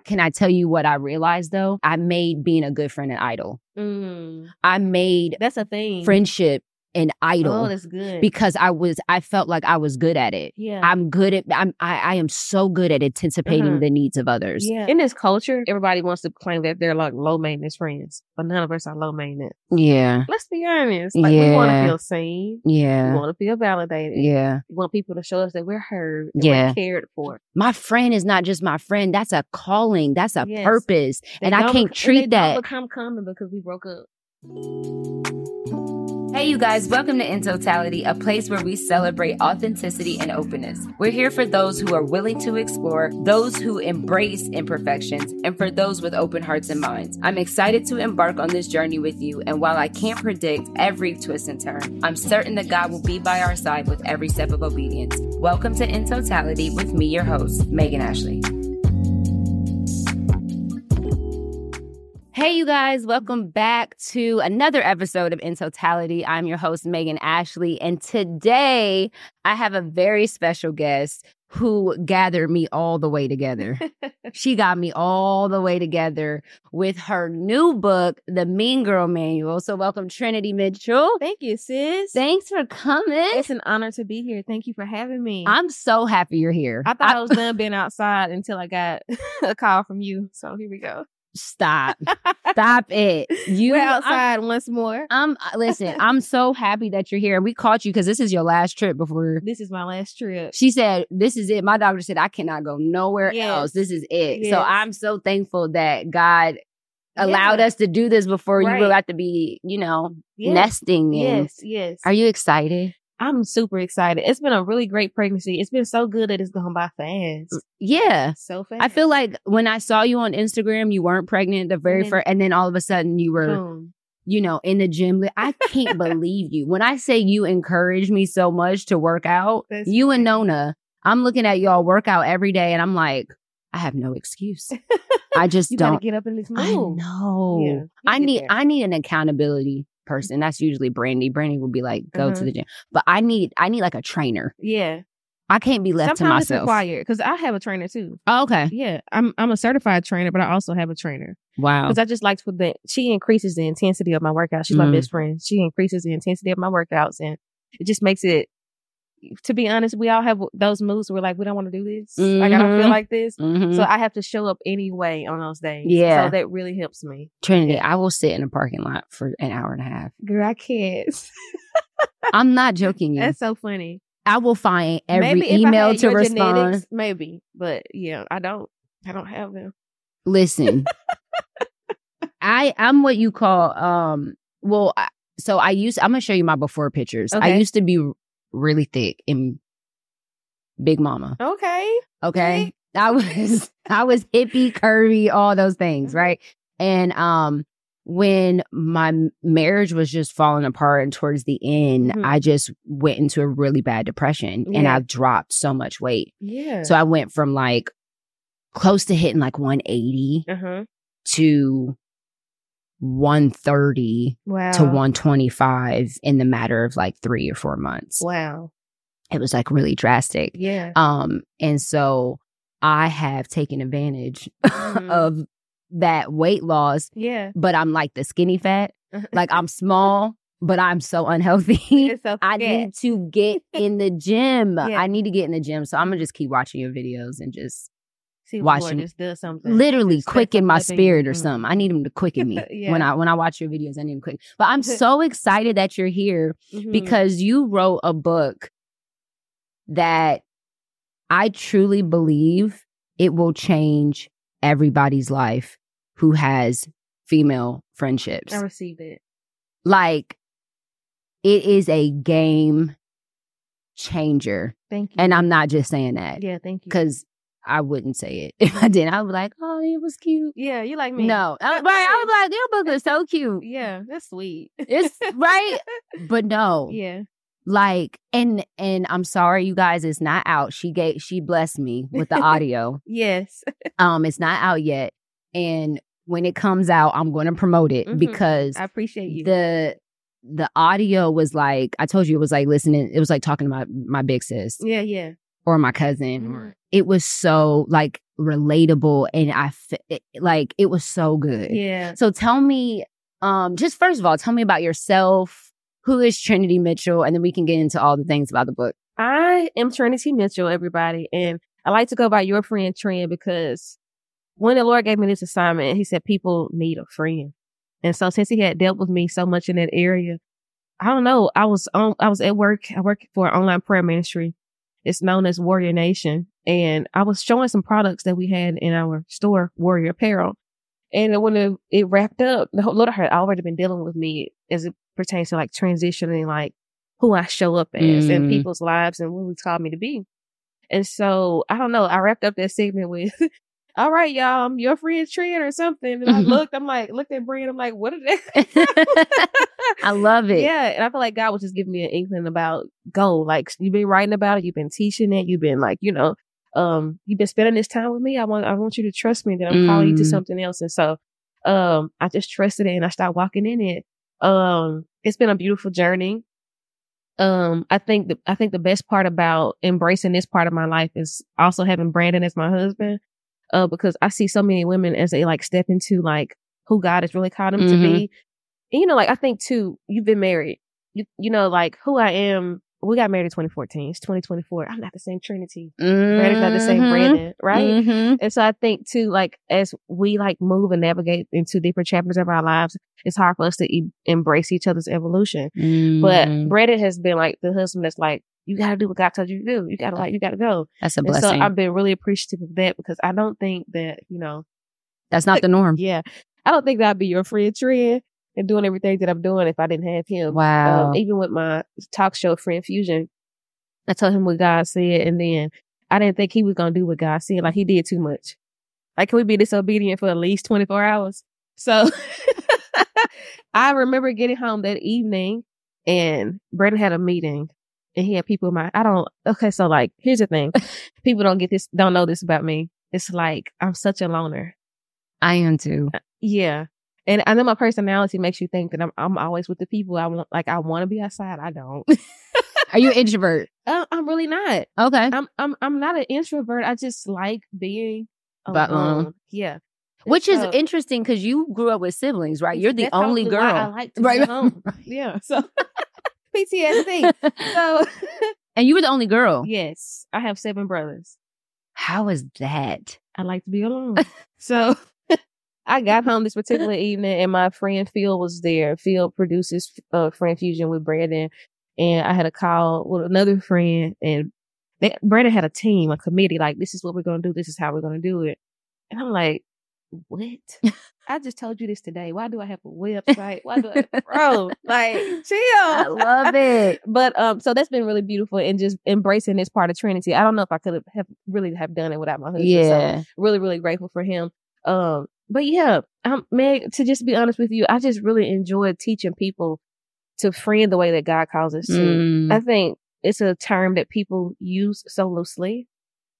can I tell you what I realized though? I made being a good friend an idol. I made that's a thing. Friendship an idol. Oh, that's good. Because I felt like I was good at it. Yeah. I am so good at anticipating the needs of others. Yeah. In this culture, everybody wants to claim that they're like low maintenance friends, but none of us are low maintenance. Yeah. Let's be honest. Like we want to feel seen. Yeah. We want to feel validated. Yeah. We want people to show us that we're heard. Yeah. We're cared for. My friend is not just my friend. That's a calling. That's a purpose. And I can't treat that. They don't become common because we broke up. Hey, you guys, welcome to In Totality, a place where we celebrate authenticity and openness. We're here for those who are willing to explore, those who embrace imperfections, and for those with open hearts and minds. I'm excited to embark on this journey with you, and while I can't predict every twist and turn, I'm certain that God will be by our side with every step of obedience. Welcome to In Totality with me, your host, Megan Ashley. Hey, you guys, welcome back to another episode of In Totality. I'm your host, Megan Ashley, and today I have a very special guest who gathered me all the way together. She got me all the way together with her new book, The Mean Girl Manual. So welcome, Trinity Mitchell. Thank you, sis. Thanks for coming. It's an honor to be here. Thank you for having me. I'm so happy you're here. I thought I was done being outside until I got a call from you. So here we go. Stop it. We're outside once more. Listen, I'm so happy that you're here. We caught you because this is your last trip before. This is my last trip. She said, this is it. My doctor said, I cannot go nowhere else. This is it. Yes. So I'm so thankful that God allowed us to do this before you will have to be, nesting. Yes. Are you excited? I'm super excited. It's been a really great pregnancy. It's been so good that it's gone by fast. Yeah. So fast. I feel like when I saw you on Instagram, you weren't pregnant the very first, and then all of a sudden you were, in the gym. I can't believe you. When I say you encourage me so much to work out, you and Nona, I'm looking at y'all work out every day and I'm like, I have no excuse. I just you don't. gotta get up in this move. I know. Yeah, I need an accountability person. That's usually Brandy. Brandy will be like, go to the gym. But I need like a trainer. Yeah. I can't be left to myself. Sometimes it's required because I have a trainer too. Oh, okay. Yeah. I'm a certified trainer, but I also have a trainer. Wow. Because I just like she increases the intensity of my workouts. She's my best friend. She increases the intensity of my workouts and it just makes it, to be honest, we all have those moves where like, we don't want to do this. Like, I don't feel like this. So I have to show up anyway on those days. Yeah. So that really helps me. Trinity, I will sit in a parking lot for an hour and a half. Girl, I can't. I'm not joking you. That's so funny. I will find every maybe if email I had to your respond. Genetics, maybe. But yeah, I don't have them. Listen, I'm what you call, I'm going to show you my before pictures. Okay. I used to be really thick and big mama. Okay. I was hippie, curvy, all those things, right? And when my marriage was just falling apart and towards the end, I just went into a really bad depression and I've dropped so much weight. Yeah. So I went from like close to hitting like 180 to 130 to 125 in the matter of like 3 or 4 months. Wow. It was like really drastic. Yeah. And so I have taken advantage of that weight loss. Yeah. But I'm like the skinny fat. Like I'm small, but I'm so unhealthy. I need to get in the gym. Yeah. I need to get in the gym. So I'm going to just keep watching your videos and just see watching. Just does something. Literally quicken my spirit or something. I need him to quicken me. Yeah. When I watch your videos, I need him to quicken. But I'm so excited that you're here because you wrote a book that I truly believe it will change everybody's life who has female friendships. I received it. Like, it is a game changer. Thank you. And I'm not just saying that. Yeah, thank you. Because I wouldn't say it if I didn't. I would be like, oh, it was cute. Yeah, you like me. No. I was like, your book is so cute. Yeah, that's sweet. It's right. But no. Yeah. Like, and I'm sorry, you guys, it's not out. She blessed me with the audio. Yes. It's not out yet. And when it comes out, I'm going to promote it because I appreciate you. The audio was like, I told you, it was like listening. It was like talking about my big sis. Yeah, yeah. or my cousin. Mm-hmm. It was so like relatable, and it was so good. Yeah. So tell me, just first of all, tell me about yourself. Who is Trinity Mitchell? And then we can get into all the things about the book. I am Trinity Mitchell, everybody. And I like to go by your friend Trent because when the Lord gave me this assignment, he said people need a friend. And so since he had dealt with me so much in that area, I don't know. I was at work. I work for an online prayer ministry. It's known as Warrior Nation. And I was showing some products that we had in our store, Warrior Apparel. And when it wrapped up, the Lord had already been dealing with me as it pertains to like transitioning, like who I show up as in people's lives and who He's called me to be. And so, I don't know, I wrapped up that segment with, all right, y'all, I'm your friend Trent or something. And I looked at Brand, I'm like, what is that? I love it. Yeah. And I feel like God was just giving me an inkling about go. Like, you've been writing about it, you've been teaching it, you've been like, you've been spending this time with me. I want you to trust me that I'm calling you to something else. And so, I just trusted it and I started walking in it. It's been a beautiful journey. I think the best part about embracing this part of my life is also having Brandon as my husband. Because I see so many women as they like step into like who God has really called them to be. And, like I think too, you've been married, like who I am. We got married in 2014. It's 2024. I'm not the same Trinity. Brandon's not the same Brandon, right? And so I think too, like as we like move and navigate into different chapters of our lives, it's hard for us to embrace each other's evolution. But Brandon has been like the husband that's like, you got to do what God told you to do. You got to go. That's a blessing. And so I've been really appreciative of that because I don't think that, that's not the norm. Yeah. I don't think that I'd be your friend Trent and doing everything that I'm doing if I didn't have him. Wow. Even with my talk show, Friend Fusion, I told him what God said, and then I didn't think he was going to do what God said. Like, he did too much. Like, can we be disobedient for at least 24 hours? So I remember getting home that evening, and Brandon had a meeting, and he had people in my, so like, here's the thing. People don't know this about me. It's like, I'm such a loner. I am too. Yeah. And I know my personality makes you think that I'm always with the people I want. Like, I want to be outside. I don't. Are you an introvert? I'm really not. Okay. I'm not an introvert. I just like being alone. Yeah. Which is interesting because you grew up with siblings, right? You're the only girl. I like to be home. Yeah. So PTSD. So. And you were the only girl. Yes. I have 7 brothers. How is that? I like to be alone. So. I got home this particular evening and my friend Phil was there. Phil produces Friend Fusion with Brandon. And I had a call with another friend and Brandon had a team, a committee, like, this is what we're going to do. This is how we're going to do it. And I'm like, what? I just told you this today. Why do I have a website? Why do bro, like, chill. I love it. But, so that's been really beautiful and just embracing this part of Trinity. I don't know if I could have really done it without my husband. Yeah. So really, really grateful for him. But yeah, Meg, to just be honest with you, I just really enjoyed teaching people to friend the way that God calls us to. I think it's a term that people use so loosely.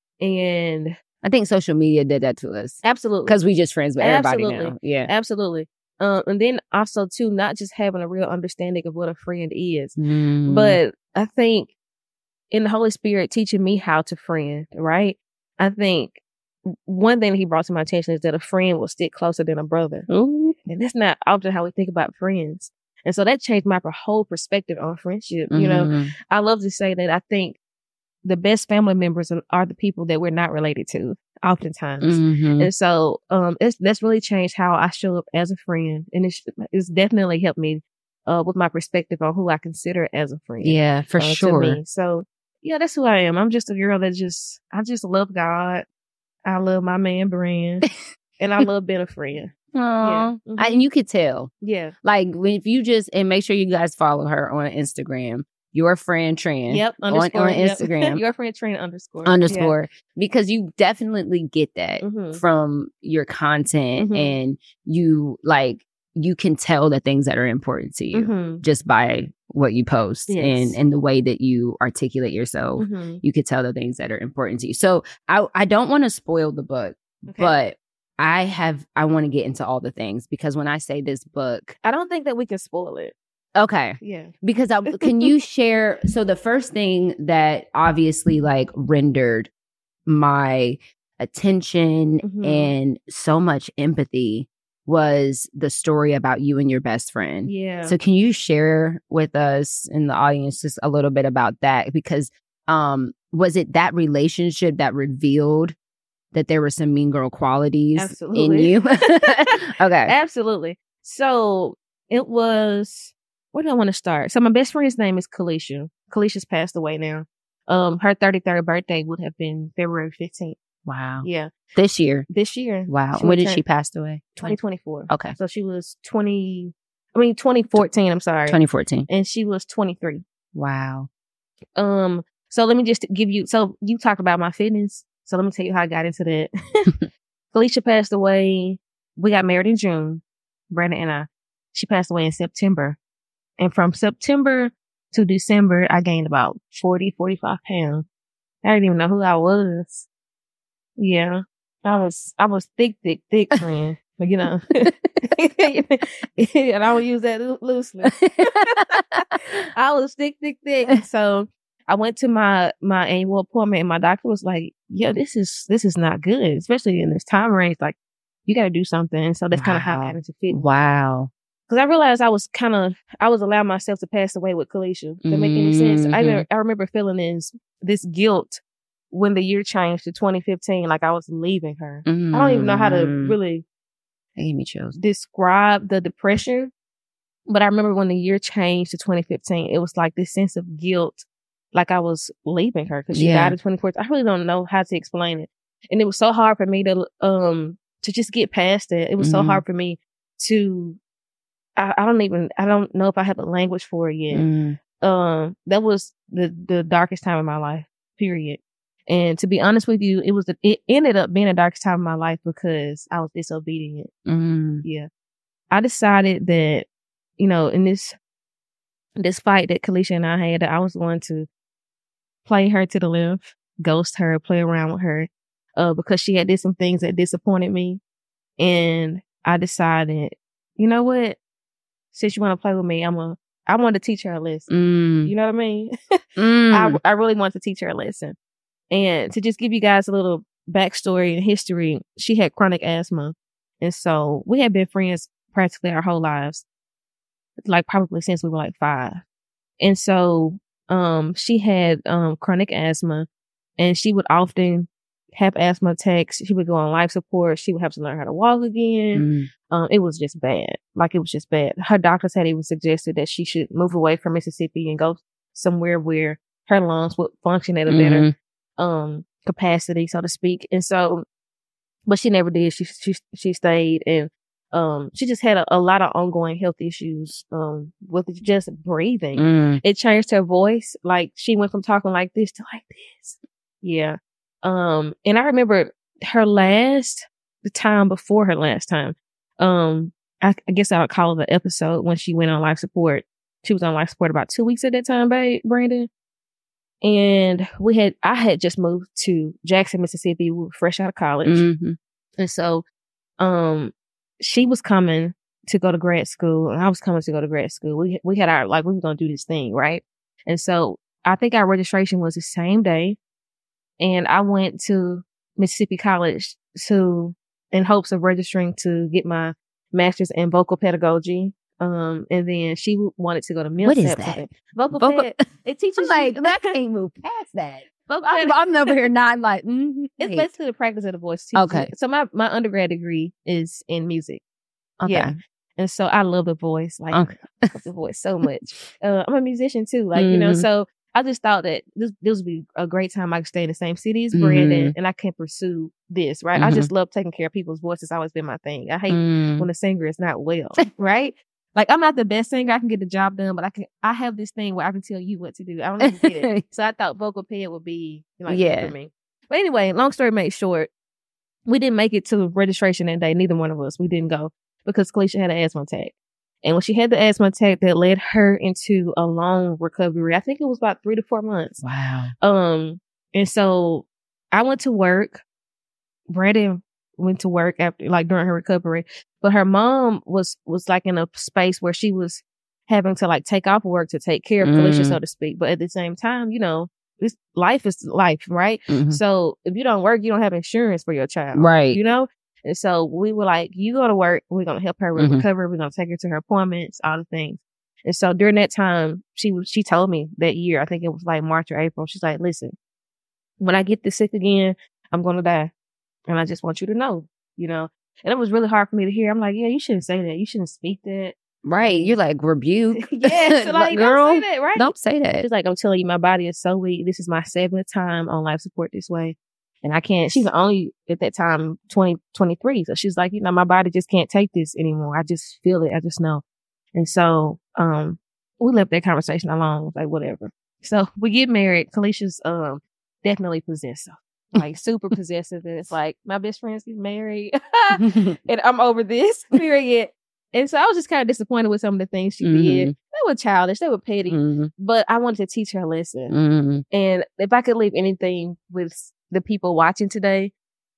And I think social media did that to us. Absolutely. Because we just friends with everybody now. Yeah. Absolutely. And then also too, not just having a real understanding of what a friend is, but I think in the Holy Spirit teaching me how to friend, right? I think one thing that he brought to my attention is that a friend will stick closer than a brother. Ooh. And that's not often how we think about friends. And so that changed my whole perspective on friendship. I love to say that I think the best family members are the people that we're not related to oftentimes. And so that's really changed how I show up as a friend. And it's definitely helped me with my perspective on who I consider as a friend. Yeah, for sure. So yeah, that's who I am. I'm just a girl that I just love God. I love my man Brand, and I love being a friend. Yeah. And you could tell. Yeah. Like, if you and make sure you guys follow her on Instagram, your friend Trent. Yep. On Instagram. Your friend Trent _. Yeah. Because you definitely get that from your content and you can tell the things that are important to you just by what you post and the way that you articulate yourself. You could tell the things that are important to you. So I don't want to spoil the book, but I want to get into all the things because when I say this book, I don't think that we can spoil it. Okay. Yeah. Because can you share? So the first thing that obviously like rendered my attention and so much empathy was the story about you and your best friend. Yeah. So can you share with us in the audience just a little bit about that? Because was it that relationship that revealed that there were some mean girl qualities in you? Okay. Absolutely. So it was, where do I want to start? So my best friend's name is Kalisha. Kalisha's passed away now. Her 33rd birthday would have been February 15th. Wow. Yeah. This year. Wow. When did she pass away? 2024. Okay. So she was 2014, I'm sorry. 2014. And she was 23. Wow. So let me just give you, so you talked about my fitness. So let me tell you how I got into that. Kalisha passed away. We got married in June, Brandon and I. She passed away in September. And from September to December, I gained about 40, 45 pounds. I didn't even know who I was. Yeah. I was thick, friend. But, you know, and I don't use that loosely. I was thick. So I went to my annual appointment and my doctor was like, yeah, this is not good, especially in this time range. Like, you got to do something. And so that's kind of how I got into fitness. Wow. Because I realized I was allowing myself to pass away with Kalisha. Does that make any sense? I remember feeling this guilt when the year changed to 2015, like I was leaving her. I don't even know how to really describe the depression. But I remember when the year changed to 2015, it was like this sense of guilt, like I was leaving her because she died in 2014. I really don't know how to explain it. And it was so hard for me to just get past it. It was so hard for me to, I don't know if I have a language for it yet. That was the darkest time of my life, period. And to be honest with you, it ended up being the darkest time of my life because I was disobedient. Yeah. I decided that, you know, in this fight that Kalisha and I had, that I was going to play her to the left, ghost her, play around with her, because she had did some things that disappointed me. And I decided, you know what? Since you want to play with me, I want to teach her a lesson. You know what I mean? I really want to teach her a lesson. And to just give you guys a little backstory and history, she had chronic asthma. And so we had been friends practically our whole lives, like probably since we were like 5. And so she had chronic asthma, and she would often have asthma attacks. She would go on life support. She would have to learn how to walk again. It was just bad. Like, it was just bad. Her doctors had even suggested that she should move away from Mississippi and go somewhere where her lungs would function at a better capacity, so to speak. And so, but she never did. She stayed, and she just had a lot of ongoing health issues with just breathing. It changed her voice. Like, she went from talking like this to like this. Yeah. And I remember the time before her last time. I guess I would call it the episode when she went on life support. She was on life support about 2 weeks at that time, Brandon. And I had just moved to Jackson, Mississippi. We were fresh out of college. And so, she was coming to go to grad school, and I was coming to go to grad school. We had our, like, we were going to do this thing, right? And so I think our registration was the same day. And I went to Mississippi College in hopes of registering to get my master's in vocal pedagogy. And then she wanted to go to Millsap. What is that? Vocal ped. It teaches like, that can't move past that. I'm over here not like, it's basically the practice of the voice too. Okay. So my undergrad degree is in music. Okay. Yeah. And so I love the voice. Like, I love the voice so much. I'm a musician too. Like, you know, so I just thought that this would be a great time I could stay in the same city as Brandon, and I can pursue this, right? I just love taking care of people's voices. It's always been my thing. I hate when a singer is not well, right? Like, I'm not the best singer. I can get the job done, but I have this thing where I can tell you what to do. I don't even get it. So I thought vocal ped would be like for me. But anyway, long story made short, we didn't make it to registration that day. Neither one of us. We didn't go because Kalisha had an asthma attack. And when she had the asthma attack, that led her into a long recovery. I think it was about 3 to 4 months. Wow. And so I went to work. Brandon went to work after, like, during her recovery. But her mom was like in a space where she was having to like take off work to take care of Felicia, so to speak. But at the same time, you know, life is life, right? So if you don't work, you don't have insurance for your child, right? You know? And so we were like, you go to work, we're going to help her recover. We're going to take her to her appointments, all the things. And so during that time, she told me that year, I think it was like March or April, she's like, listen, when I get this sick again, I'm going to die. And I just want you to know, you know? And it was really hard for me to hear. I'm like, yeah, you shouldn't say that. You shouldn't speak that. Right. You're like, rebuke. Yes. Like, girl, don't say that, right? Don't say that. She's like, I'm telling you, my body is so weak. This is my 7th time on life support this way. And I can't, she's only at that time 23. So she's like, you know, my body just can't take this anymore. I just feel it. I just know. And so, we left that conversation alone. Like, whatever. So we get married. Kalicia's, definitely possessive. Like super possessive. And it's like, my best friends get married and I'm over this, period. And so I was just kind of disappointed with some of the things she did. They were childish. They were petty. But I wanted to teach her a lesson. And if I could leave anything with the people watching today,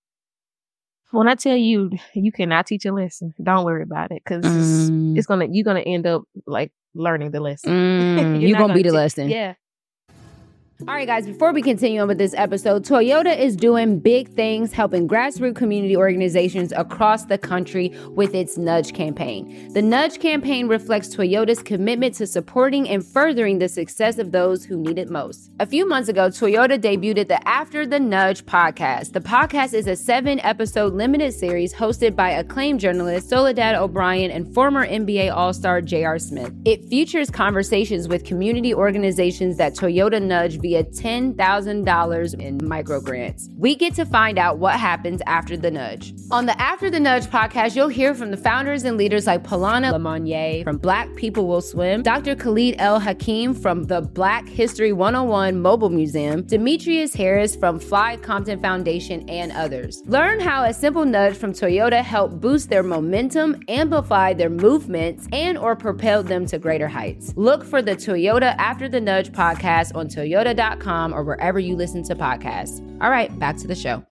when I tell you, you cannot teach a lesson, don't worry about it. Cause you're going to end up like learning the lesson. You're going to be the lesson. Yeah. All right, guys, before we continue on with this episode, Toyota is doing big things, helping grassroots community organizations across the country with its Nudge campaign. The Nudge campaign reflects Toyota's commitment to supporting and furthering the success of those who need it most. A few months ago, Toyota debuted the After the Nudge podcast. The podcast is a 7-episode limited series hosted by acclaimed journalist Soledad O'Brien and former NBA All-Star J.R. Smith. It features conversations with community organizations that Toyota Nudge via $10,000 in micro grants. We get to find out what happens after the nudge. On the After the Nudge podcast, you'll hear from the founders and leaders like Polana Lemonnier from Black People Will Swim, Dr. Khalid El Hakim from the Black History 101 Mobile Museum, Demetrius Harris from Fly Compton Foundation, and others. Learn how a simple nudge from Toyota helped boost their momentum, amplify their movements, and or propelled them to greater heights. Look for the Toyota After the Nudge podcast on Toyota.com or wherever you listen to podcasts. All right, back to the show.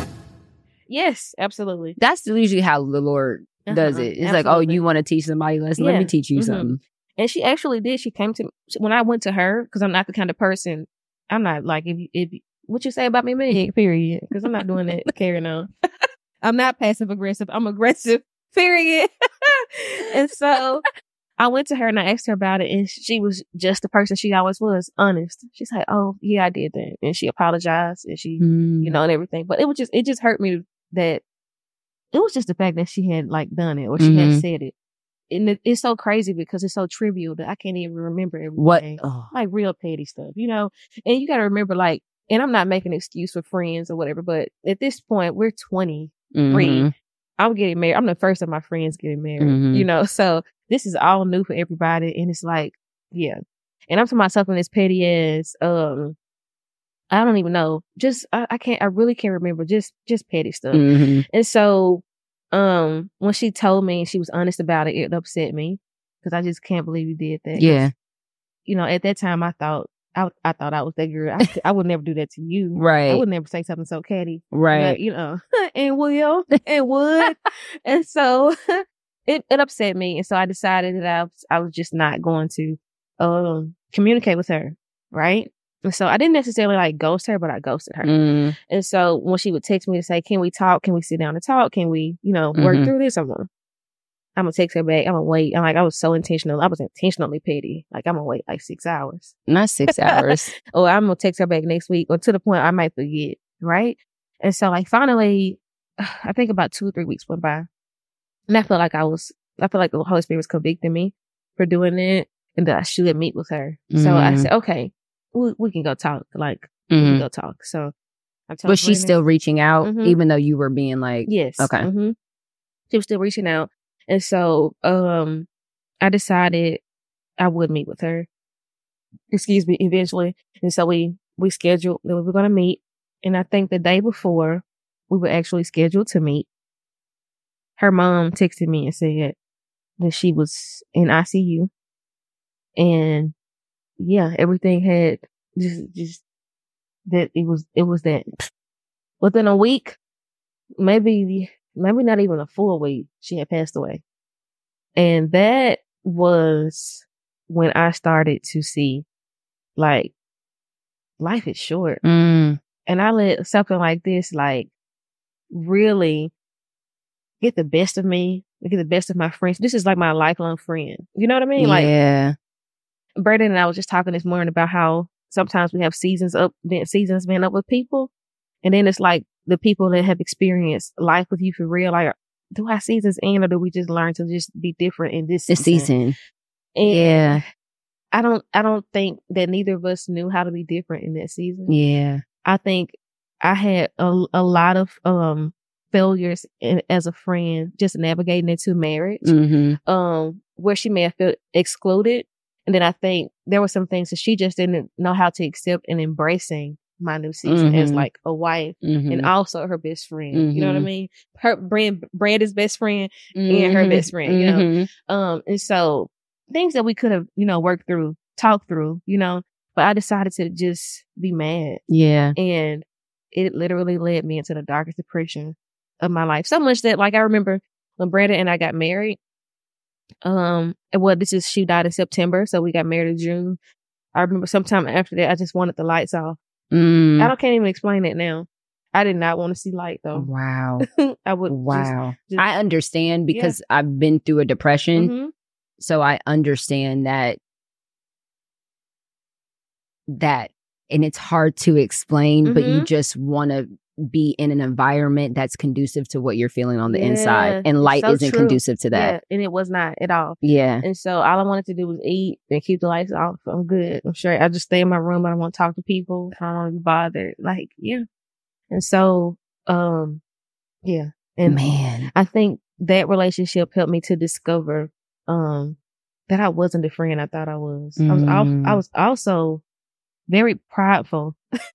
Yes, absolutely. That's usually how the Lord does it. It's like, oh, you want to teach somebody a lesson? Let me teach you something. And she actually did. She came to me when I went to her, because I'm not the kind of person, I'm not like, if what you say about me, period. Because I'm not doing that carrying on. I'm not passive aggressive. I'm aggressive, period. And so I went to her and I asked her about it, and she was just the person she always was, honest. She's like, oh, yeah, I did that. And she apologized and she, you know, and everything. But it just hurt me that it was just the fact that she had like done it or she had said it. And it's so crazy because it's so trivial that I can't even remember everything. Like real petty stuff, you know? And you got to remember, like, and I'm not making an excuse for friends or whatever, but at this point, we're 23. I'm getting married. I'm the first of my friends getting married, you know? So this is all new for everybody. And it's like, yeah. And I'm talking about something as petty as, I don't even know. Just, I really can't remember. Just petty stuff. And so, when she told me and she was honest about it, it upset me because I just can't believe you did that. Yeah. You know, at that time I thought I was that girl. I would never do that to you. Right. I would never say something so catty. Right. But, you know, and would. And so it upset me. And so I decided that I was just not going to communicate with her. Right. And so I didn't necessarily like ghost her, but I ghosted her. And so when she would text me to say, can we talk? Can we sit down and talk? Can we, you know, work through this? I'm going to text her back. I'm going to wait. I'm like, I was so intentional. I was intentionally petty. Like, I'm going to wait like 6 hours. Not 6 hours. Or I'm going to text her back next week, or to the point I might forget. Right. And so like finally, I think about 2 or 3 weeks went by. And I feel like the Holy Spirit was convicting me for doing it and that I should meet with her. So I said, okay, we can go talk. Like, we can go talk. So I told her. Was she still reaching out even though you were being like, yes. Okay. She was still reaching out. And so, I decided I would meet with her. Excuse me, eventually. And so we scheduled that we were going to meet. And I think the day before we were actually scheduled to meet, her mom texted me and said that she was in ICU. And yeah, everything had just that it was that within a week, maybe not even a full week, she had passed away. And that was when I started to see, like, life is short. Mm. And I let something like this, like, really get the best of me, get the best of my friends. This is like my lifelong friend. You know what I mean? Yeah. Like, Brandon and I was just talking this morning about how sometimes we have seasons been up with people. And then it's like the people that have experienced life with you for real. Like, do our seasons end, or do we just learn to just be different in this season? And yeah. I don't think that neither of us knew how to be different in that season. Yeah. I think I had a lot of failures as a friend, just navigating into marriage, where she may have felt excluded. And then I think there were some things that she just didn't know how to accept and embracing my new season as like a wife and also her best friend. You know what I mean? Her Brandon's best friend and her best friend, you know? And so things that we could have, you know, worked through, talked through, you know, but I decided to just be mad. Yeah. And it literally led me into the darkest depression of my life. So much that, like, I remember when Brandon and I got married, she died in September, so we got married in June. I remember sometime after that, I just wanted the lights off. I can't even explain it now. I did not want to see light though. Wow. I would. Wow. I understand because I've been through a depression. So I understand that, and it's hard to explain, but you just want to be in an environment that's conducive to what you're feeling on the inside. And light isn't conducive to that. Yeah, and it was not at all. Yeah. And so all I wanted to do was eat and keep the lights off. I'm good. I'm sure I just stay in my room. I don't want to talk to people. I don't want to be bothered. Like, yeah. And so, yeah. And man, I think that relationship helped me to discover, that I wasn't the friend I thought I was. I was also very prideful.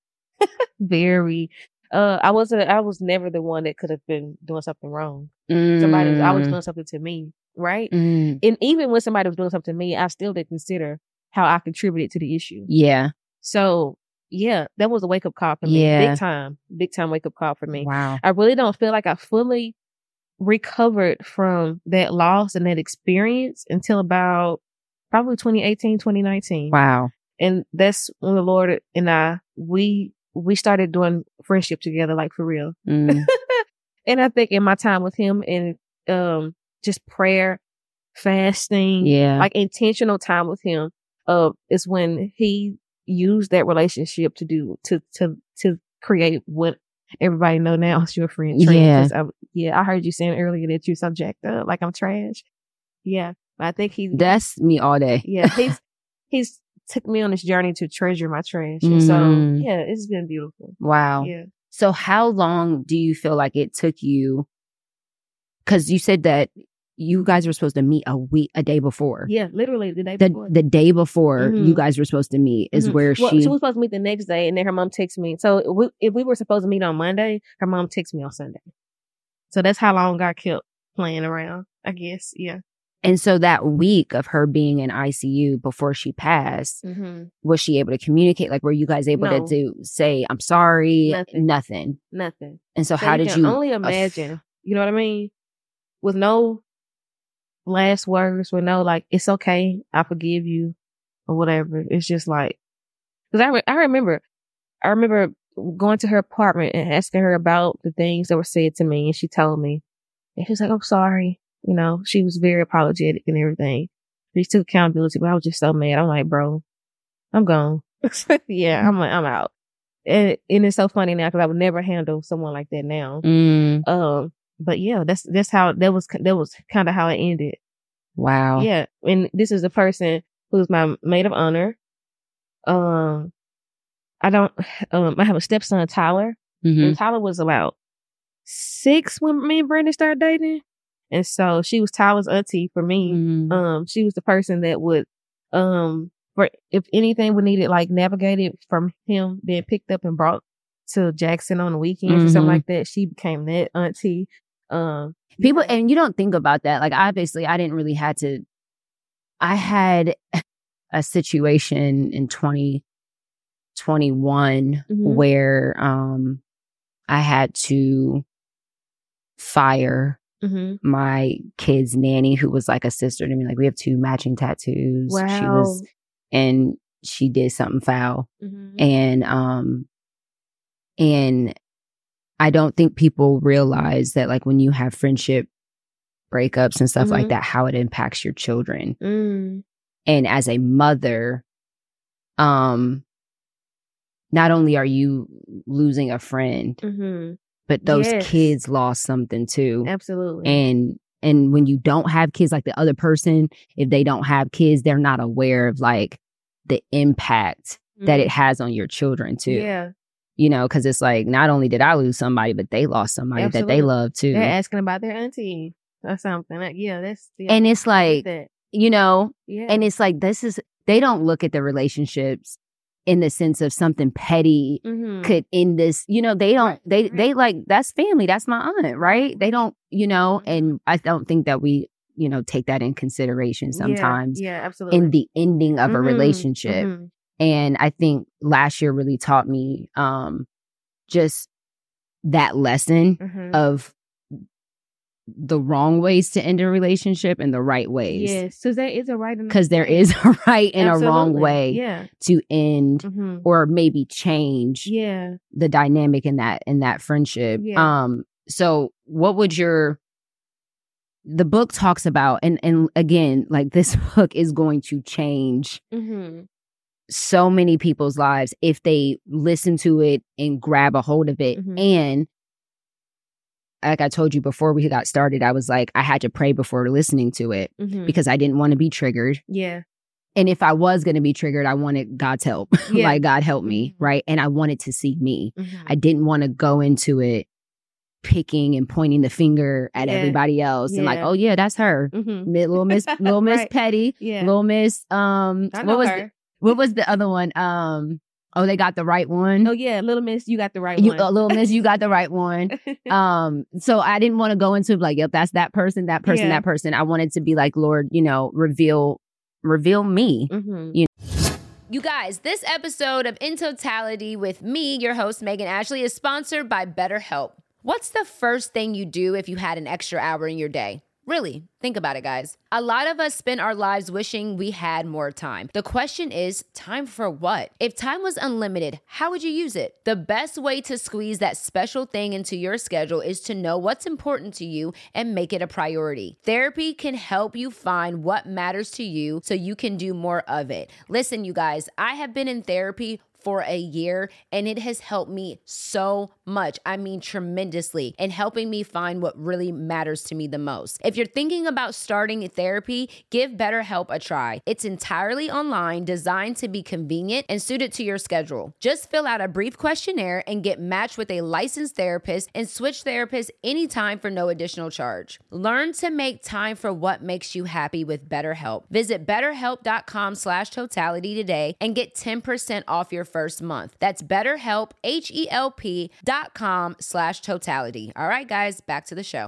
Very. I was never the one that could have been doing something wrong. Somebody was always doing something to me, right? And even when somebody was doing something to me, I still didn't consider how I contributed to the issue. Yeah. So yeah, that was a wake up call for me. Big time wake up call for me. Wow. I really don't feel like I fully recovered from that loss and that experience until about probably 2018, 2019. Wow. And that's when the Lord and I, we started doing friendship together, like for real. And I think in my time with him and just prayer, fasting, like intentional time with him, is when he used that relationship to create what everybody know now is your friend. Trent. I heard you saying earlier that you're so jacked up, like I'm trash. Yeah, I think that's me all day. Yeah, he's took me on this journey to treasure my trash. And so, yeah, it's been beautiful. Wow. Yeah. So how long do you feel like it took you? Because you said that you guys were supposed to meet a day before. Yeah, literally the day before. The day before you guys were supposed to meet is where she was supposed to meet the next day, and then her mom texted me. So if we were supposed to meet on Monday, her mom texted me on Sunday. So that's how long I kept playing around, I guess. Yeah. And so that week of her being in ICU before she passed, was she able to communicate? Like, were you guys able to say, I'm sorry? Nothing. And so how did you only imagine, you know what I mean? With no last words, with no, like, it's okay, I forgive you, or whatever. It's just like, because I remember going to her apartment and asking her about the things that were said to me, and she told me, and she was like, I'm sorry. You know, she was very apologetic and everything. She took accountability, but I was just so mad. I'm like, bro, I'm gone. Yeah, I'm out. And it's so funny now because I would never handle someone like that now. But yeah, that's how that was kind of how it ended. Wow. Yeah, and this is a person who's my maid of honor. I have a stepson, Tyler. And Tyler was about 6 when me and Brandon started dating. And so she was Tyler's auntie for me. She was the person that would, for if anything we needed, like navigated from him, being picked up and brought to Jackson on the weekends or something like that. She became that auntie. People, and you don't think about that. Like, obviously I didn't really I had a situation in 2021 where, I had to fire my kid's nanny, who was like a sister to me. Like, we have 2 matching tattoos. Wow. She did something foul. And I don't think people realize that, like, when you have friendship breakups and stuff like that, how it impacts your children. And as a mother, not only are you losing a friend, but those kids lost something too. Absolutely. And when you don't have kids, like the other person, if they don't have kids, they're not aware of like the impact that it has on your children too. Yeah. You know, because it's like, not only did I lose somebody, but they lost somebody that they love too. They're asking about their auntie or something. And it's like, you know, and it's like, they don't look at the relationships in the sense of something petty could end this, you know, they don't, they like, that's family, that's my aunt, right? They don't, you know, and I don't think that we, you know, take that in consideration sometimes. Yeah, absolutely. In the ending of a relationship. And I think last year really taught me just that lesson of the wrong ways to end a relationship and the right ways. Yes, so there is a right and because there is a right and a wrong way to end or maybe change the dynamic in that friendship. So what would the book talks about, and again, like, this book is going to change so many people's lives if they listen to it and grab a hold of it. And like I told you before we got started, I was like, I had to pray before listening to it because I didn't want to be triggered. Yeah. And if I was going to be triggered, I wanted God's help. Like, God help me, right? And I wanted to see me. I didn't want to go into it picking and pointing the finger at everybody else and like, oh yeah, that's her. Little Miss Petty. Little Miss, what was the other one? Oh, they got the right one. Oh yeah, Little Miss, you got the right one. Little Miss, you got the right one. So I didn't want to go into like, yep, that's that person. I wanted to be like, Lord, you know, reveal me. You know? You guys, this episode of In Totality with me, your host, Megan Ashley, is sponsored by BetterHelp. What's the first thing you do if you had an extra hour in your day? Really, think about it, guys. A lot of us spend our lives wishing we had more time. The question is, time for what? If time was unlimited, how would you use it? The best way to squeeze that special thing into your schedule is to know what's important to you and make it a priority. Therapy can help you find what matters to you so you can do more of it. Listen, you guys, I have been in therapy for a year, and it has helped me so much. I mean, tremendously, in helping me find what really matters to me the most. If you're thinking about starting therapy, give BetterHelp a try. It's entirely online, designed to be convenient and suited to your schedule. Just fill out a brief questionnaire and get matched with a licensed therapist and switch therapists anytime for no additional charge. Learn to make time for what makes you happy with BetterHelp. Visit BetterHelp.com/totality today and get 10% off your first month. That's BetterHelp, HELP.com/totality. All right, guys, back to the show.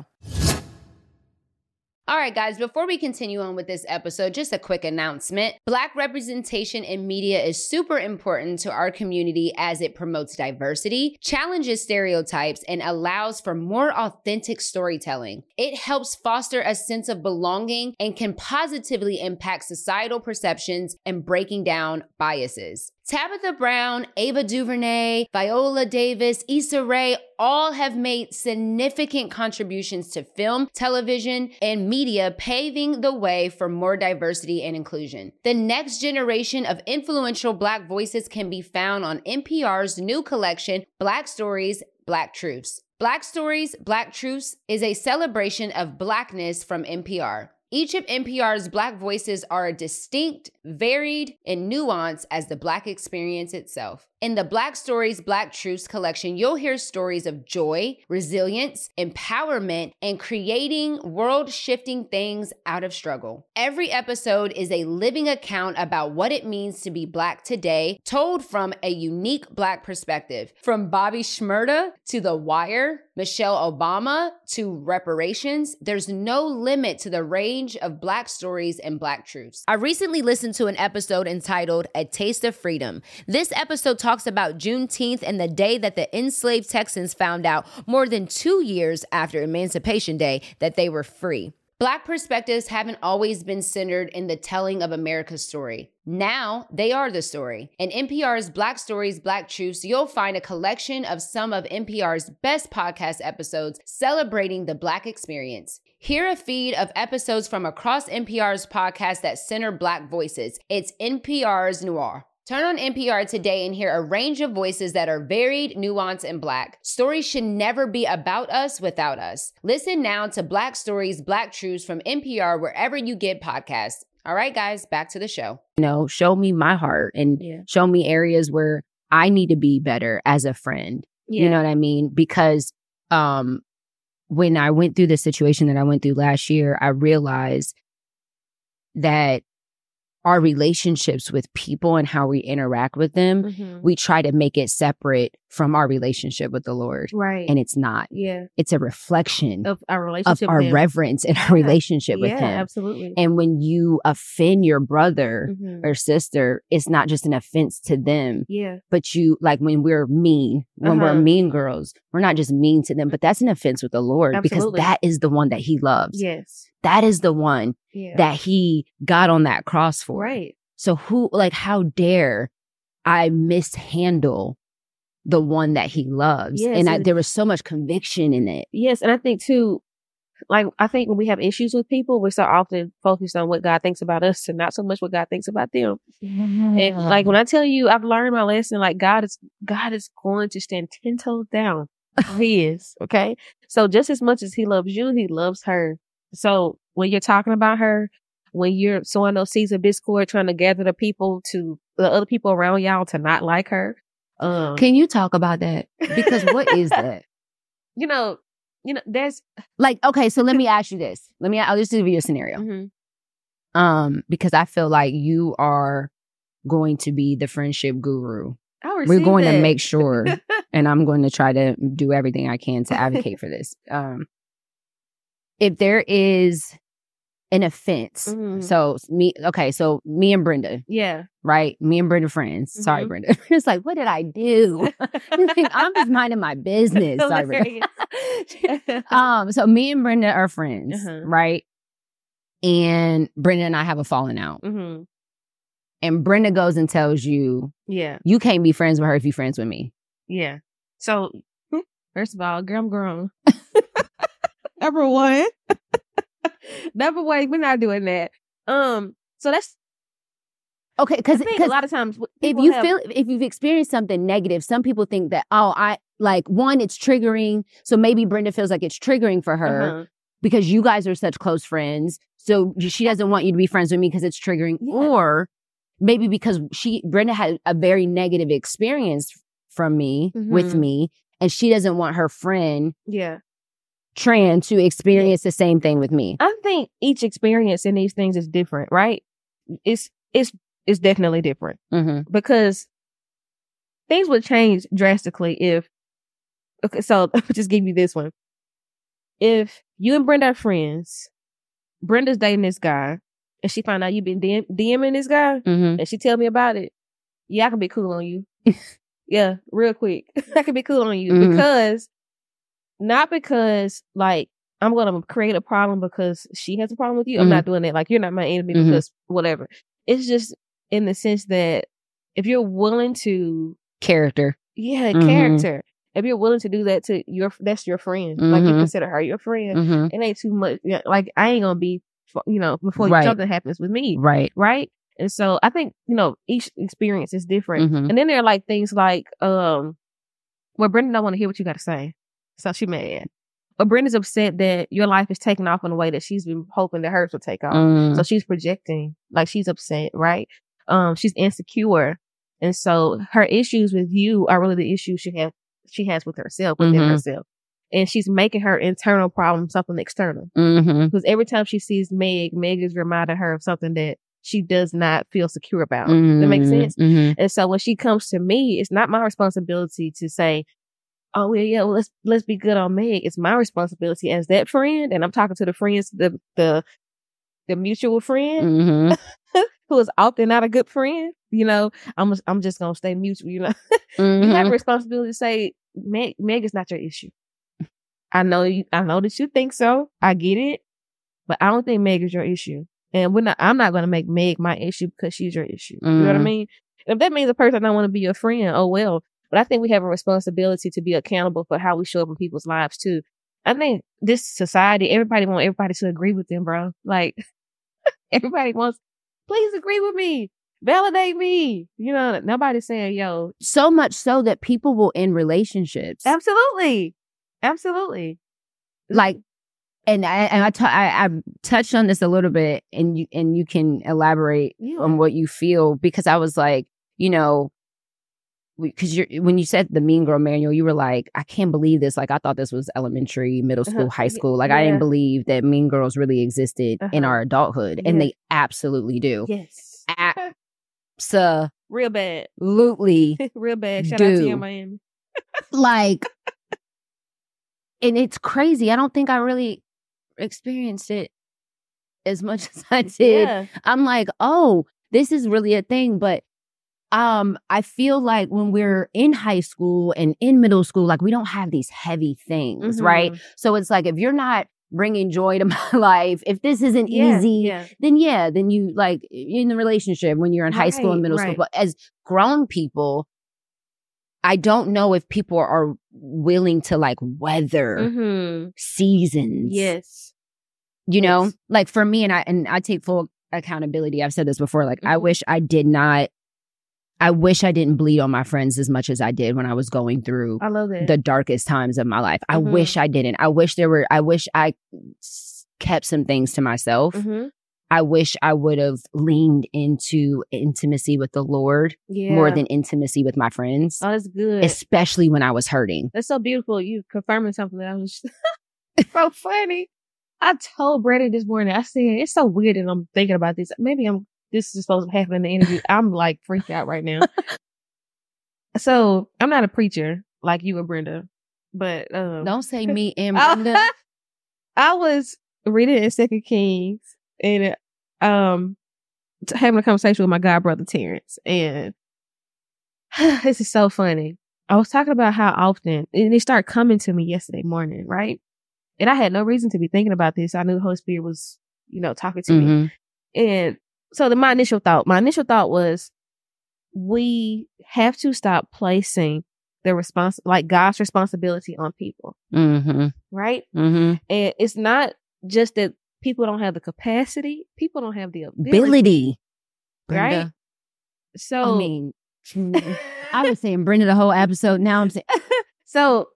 All right, guys, before we continue on with this episode, just a quick announcement. Black representation in media is super important to our community as it promotes diversity, challenges stereotypes, and allows for more authentic storytelling. It helps foster a sense of belonging and can positively impact societal perceptions and breaking down biases. Tabitha Brown, Ava DuVernay, Viola Davis, Issa Rae all have made significant contributions to film, television, and media, paving the way for more diversity and inclusion. The next generation of influential Black voices can be found on NPR's new collection, Black Stories, Black Truths. Black Stories, Black Truths is a celebration of Blackness from NPR. Each of NPR's Black voices are distinct, varied, and nuanced as the Black experience itself. In the Black Stories, Black Truths collection, you'll hear stories of joy, resilience, empowerment, and creating world-shifting things out of struggle. Every episode is a living account about what it means to be Black today, told from a unique Black perspective. From Bobby Shmurda to The Wire, Michelle Obama to reparations, there's no limit to the range of Black stories and Black truths. I recently listened to an episode entitled A Taste of Freedom. This episode talks about Juneteenth and the day that the enslaved Texans found out more than 2 years after Emancipation Day that they were free. Black perspectives haven't always been centered in the telling of America's story. Now, they are the story. In NPR's Black Stories, Black Truths, you'll find a collection of some of NPR's best podcast episodes celebrating the Black experience. Hear a feed of episodes from across NPR's podcasts that center Black voices. It's NPR's Noir. Turn on NPR today and hear a range of voices that are varied, nuanced, and Black. Stories should never be about us without us. Listen now to Black Stories, Black Truths from NPR wherever you get podcasts. All right, guys, back to the show. Show me my heart and show me areas where I need to be better as a friend. Yeah. You know what I mean? Because when I went through the situation that I went through last year, I realized that our relationships with people and how we interact with them, we try to make it separate from our relationship with the Lord. Right. And it's not. Yeah. It's a reflection of our relationship, of our reverence and our relationship with Him. Absolutely. And when you offend your brother or sister, it's not just an offense to them. Yeah. But you, like when we're mean, when we're mean girls, we're not just mean to them, but that's an offense with the Lord. Absolutely. Because that is the one that He loves. Yes. That is the one that He got on that cross for. Right. So how dare I mishandle the one that He loves? Yes, and there was so much conviction in it. Yes. And I think too, I think when we have issues with people, we're so often focused on what God thinks about us and not so much what God thinks about them. And when I tell you, I've learned my lesson, God is going to stand 10 toes down. He is. Okay. So just as much as He loves you, He loves her. So when you're talking about her, when you're sowing those seeds of discord, trying to gather the other people around y'all to not like her. Can you talk about that? Because what is that? There's okay, so let me ask you this. I'll just give you a scenario. Because I feel like you are going to be the friendship guru. We're going to make sure, and I'm going to try to do everything I can to advocate for this. If there is an offense, so me and Brenda, right? Me and Brenda friends. Sorry, Brenda. It's like, what did I do? I'm just minding my business. Sorry, Brenda. So me and Brenda are friends, right? And Brenda and I have a falling out. And Brenda goes and tells you, you can't be friends with her if you're friends with me. Yeah. So, first of all, girl, I'm grown. Number one, we're not doing that. So that's okay. Because a lot of times, if you've experienced something negative, some people think that it's triggering. So maybe Brenda feels like it's triggering for her because you guys are such close friends. So she doesn't want you to be friends with me because it's triggering, or maybe because Brenda had a very negative experience from me with me, and she doesn't want her friend. Tran to experience the same thing with me. I think each experience in these things is different, right? It's definitely different because things would change drastically if. Okay, so I'll just give you this one. If you and Brenda are friends, Brenda's dating this guy, and she found out you've been DMing this guy, and she tell me about it. Yeah, I can be cool on you. Yeah, real quick, I can be cool on you because. Not because, I'm going to create a problem because she has a problem with you. I'm not doing that. You're not my enemy because whatever. It's just in the sense that if you're willing to... Character. Yeah, character. If you're willing to do that that's your friend. You consider her your friend. It ain't too much. I ain't going to be, before something happens with me. Right. Right? And so I think, each experience is different. And then there are things where Brenda don't want to hear what you got to say. So she mad. But Brenda's upset that your life is taking off in a way that she's been hoping that hers will take off. So she's projecting, she's upset, right? She's insecure. And so her issues with you are really the issues she has with herself, within herself. And she's making her internal problem something external. Because every time she sees Meg is reminding her of something that she does not feel secure about. That makes sense? And so when she comes to me, it's not my responsibility to say, oh, well, let's be good on Meg. It's my responsibility as that friend. And I'm talking to the friends, the mutual friend. who is often not a good friend, you know, I'm just gonna stay mutual, you know. You have a responsibility to say, Meg is not your issue. I know that you think so. I get it. But I don't think Meg is your issue. And I'm not gonna make Meg my issue because she's your issue. You know what I mean? If that means a person don't want to be your friend, oh well. But I think we have a responsibility to be accountable for how we show up in people's lives too. I think this society, everybody wants everybody to agree with them, bro. Like, everybody wants, please agree with me. Validate me. You know, nobody's saying, yo. So much so that people will end relationships. Absolutely. Absolutely. Like, and I touched on this a little bit, and you can elaborate on what you feel, because I was like, you know, because when you said the Mean Girl manual, you were like, I can't believe this. Like, I thought this was elementary, middle school, high school. Like, I didn't believe that Mean Girls really existed in our adulthood. And they absolutely do. Yes. Real bad. Absolutely. Real bad. Shout out to you, Miami. Like, and it's crazy. I don't think I really experienced it as much as I did. Yeah. I'm like, oh, this is really a thing. But I feel like when we're in high school and in middle school, like, we don't have these heavy things, right? So it's like, if you're not bringing joy to my life, if this isn't easy, then you, like, in the relationship when you're in high school and middle school. But as grown people, I don't know if people are willing to, like, weather seasons. Yes. You know, like, for me, and I take full accountability. I've said this before. Like, I wish I didn't bleed on my friends as much as I did when I was going through the darkest times of my life. I wish I didn't. I wish I kept some things to myself. I wish I would have leaned into intimacy with the Lord more than intimacy with my friends. Oh, that's good. Especially when I was hurting. That's so beautiful. You confirming something that I was so funny. I told Brandon this morning, I said, it's so weird that I'm thinking about this. Maybe this is supposed to happen in the interview. I'm like freaked out right now. So I'm not a preacher like you or Brenda, but don't say me and Brenda. I was reading in 2 Kings and having a conversation with my god brother Terrence, and this is so funny. I was talking about how often, and it started coming to me yesterday morning, right? And I had no reason to be thinking about this. I knew the Holy Spirit was, you know, talking to me. And so my initial thought was, we have to stop placing the God's responsibility on people. Right? And it's not just that people don't have the capacity, people don't have the ability. Right? Brenda. So, I mean, I was saying Brenda the whole episode. Now I'm saying, so,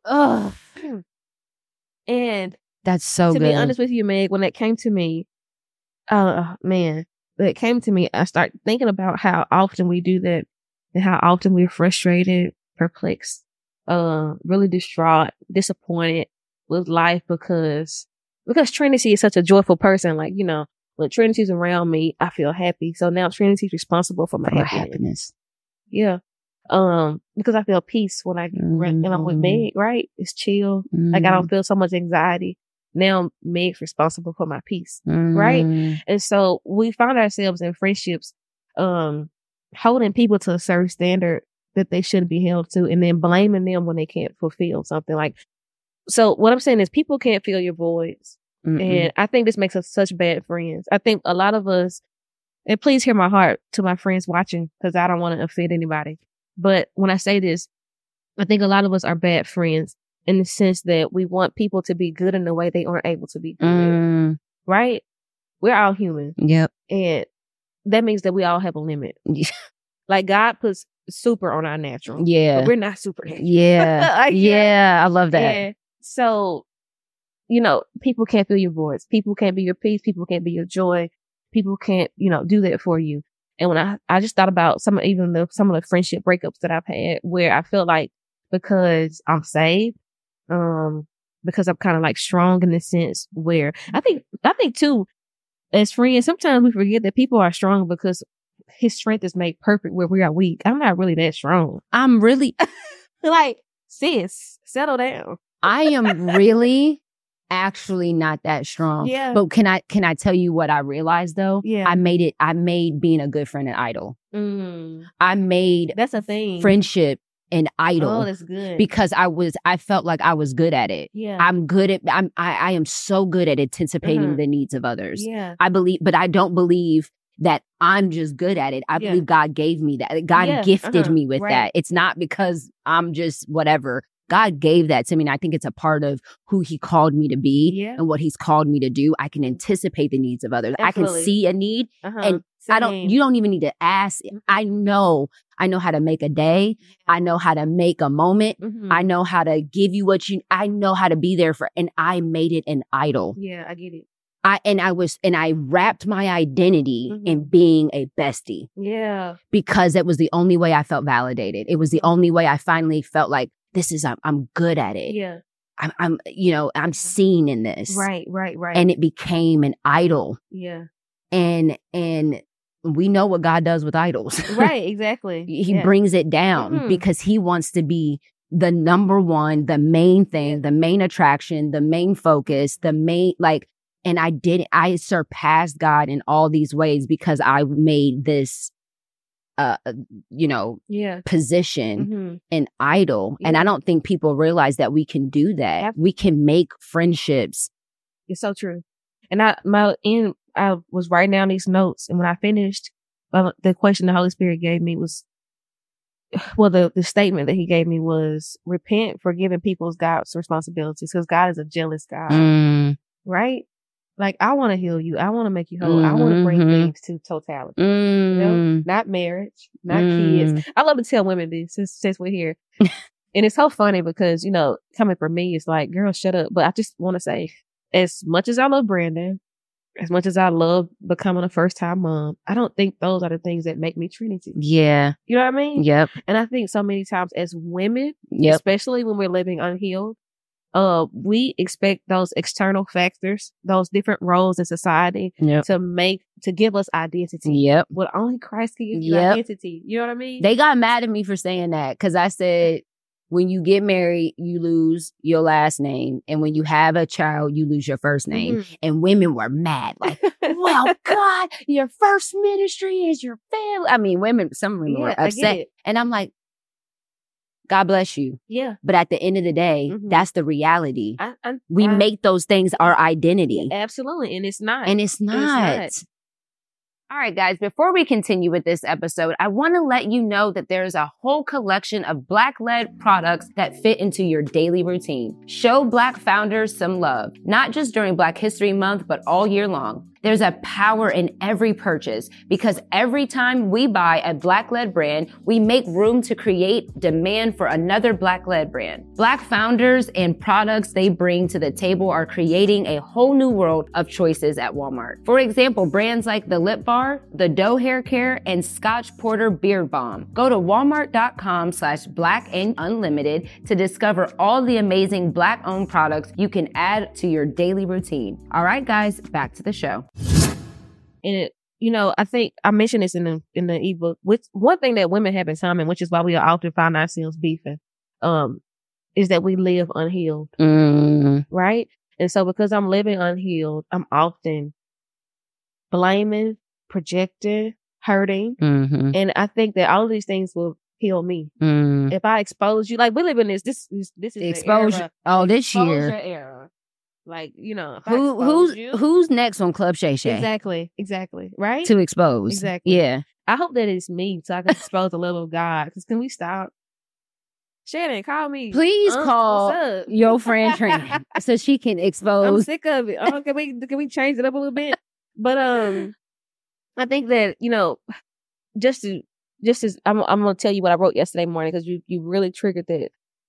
and that's so good. To be honest with you, Meg, when that came to me, man, it came to me, I started thinking about how often we do that and how often we're frustrated, perplexed, really distraught, disappointed with life because Trinity is such a joyful person. Like, you know, when Trinity's around me, I feel happy. So now Trinity's responsible for my happiness. Yeah. Because I feel peace when I'm with Meg, right? It's chill. Like, I don't feel so much anxiety. Now Meg's responsible for my peace, right? And so we find ourselves in friendships, holding people to a certain standard that they shouldn't be held to, and then blaming them when they can't fulfill something. Like, so what I'm saying is, people can't fill your voids. And I think this makes us such bad friends. I think a lot of us, and please hear my heart to my friends watching, because I don't want to offend anybody. But when I say this, I think a lot of us are bad friends in the sense that we want people to be good in the way they aren't able to be good. Right? We're all human. Yep. And that means that we all have a limit. Like, God puts super on our natural. Yeah. But we're not supernatural. Yeah. Yeah. I love that. And so, you know, people can't fill your voids. People can't be your peace. People can't be your joy. People can't, you know, do that for you. And when I just thought about some of the friendship breakups that I've had, where I feel like, because I'm saved, because I'm kind of like strong in the sense where I think too, as friends, sometimes we forget that people are strong because His strength is made perfect where we are weak. I'm not really that strong. I'm really like, sis, settle down. I am really actually not that strong. Yeah. But can I tell you what I realized though? Yeah. I made being a good friend an idol. I made that's a thing. Friendship an idol. Oh, that's good. Because I felt like I was good at it. Yeah. I am so good at anticipating the needs of others. Yeah. But I don't believe that I'm just good at it. I believe God gave me that. God gifted me with that. It's not because I'm just whatever. God gave that to me. And I think it's a part of who he called me to be and what he's called me to do. I can anticipate the needs of others. Absolutely. I can see a need and you don't even need to ask. I know how to make a day. I know how to make a moment. I know how to give you I know how to be there and I made it an idol. Yeah, I get it. I wrapped my identity in being a bestie. Yeah. Because it was the only way I felt validated. It was the only way I finally felt like I'm good at it. Yeah. I'm seen in this. Right. And it became an idol. Yeah. And we know what God does with idols. Right, exactly. He brings it down because he wants to be the number one, the main thing, the main attraction, the main focus, the main, and I surpassed God in all these ways because I made this, position an idol. Yeah. And I don't think people realize that we can do that. Absolutely. We can make friendships. It's so true. And I was writing down these notes, and when I finished, the question the Holy Spirit gave me was, the statement that he gave me was, repent for giving people's God's responsibilities, because God is a jealous God, right? Like, I want to heal you. I want to make you whole. I want to bring things to totality. Not marriage, not kids. I love to tell women this since we're here. And it's so funny because, coming from me, it's like, girl, shut up. But I just want to say, as much as I love Brandon, as much as I love becoming a first-time mom, I don't think those are the things that make me Trinity. Yeah. You know what I mean? Yep. And I think so many times as women, especially when we're living unhealed, we expect those external factors, those different roles in society to give us identity. Yep. Well, only Christ can give you identity. You know what I mean? They got mad at me for saying that because I said, when you get married, you lose your last name. And when you have a child, you lose your first name. And women were mad. Like, well, God, your first ministry is your family. I mean, some women were upset. And I'm like, God bless you. Yeah. But at the end of the day, that's the reality. We make those things our identity. Yeah, absolutely. And it's not. All right, guys, before we continue with this episode, I want to let you know that there's a whole collection of Black-led products that fit into your daily routine. Show Black founders some love, not just during Black History Month, but all year long. There's a power in every purchase because every time we buy a Black-led brand, we make room to create demand for another Black-led brand. Black founders and products they bring to the table are creating a whole new world of choices at Walmart. For example, brands like the Lip Bar, the Doe Hair Care, and Scotch Porter Beard Balm. Go to walmart.com/Black and Unlimited to discover all the amazing Black-owned products you can add to your daily routine. All right, guys, back to the show. And I think I mentioned this in the ebook. One thing that women have in common, which is why we often find ourselves beefing, is that we live unhealed, right? And so because I'm living unhealed, I'm often blaming, projecting, hurting, and I think that all of these things will heal me if I expose you. Like, we live in this is exposure. This year era. Like, if who's next on Club Shay Shay? Exactly. Right? To expose. Exactly. Yeah. I hope that it's me so I can expose a little of God. Because can we stop? Shannon, call me. Please call your friend Trina so she can expose. I'm sick of it. Can we change it up a little bit? But I think that, just as I'm going to tell you what I wrote yesterday morning because you really triggered that.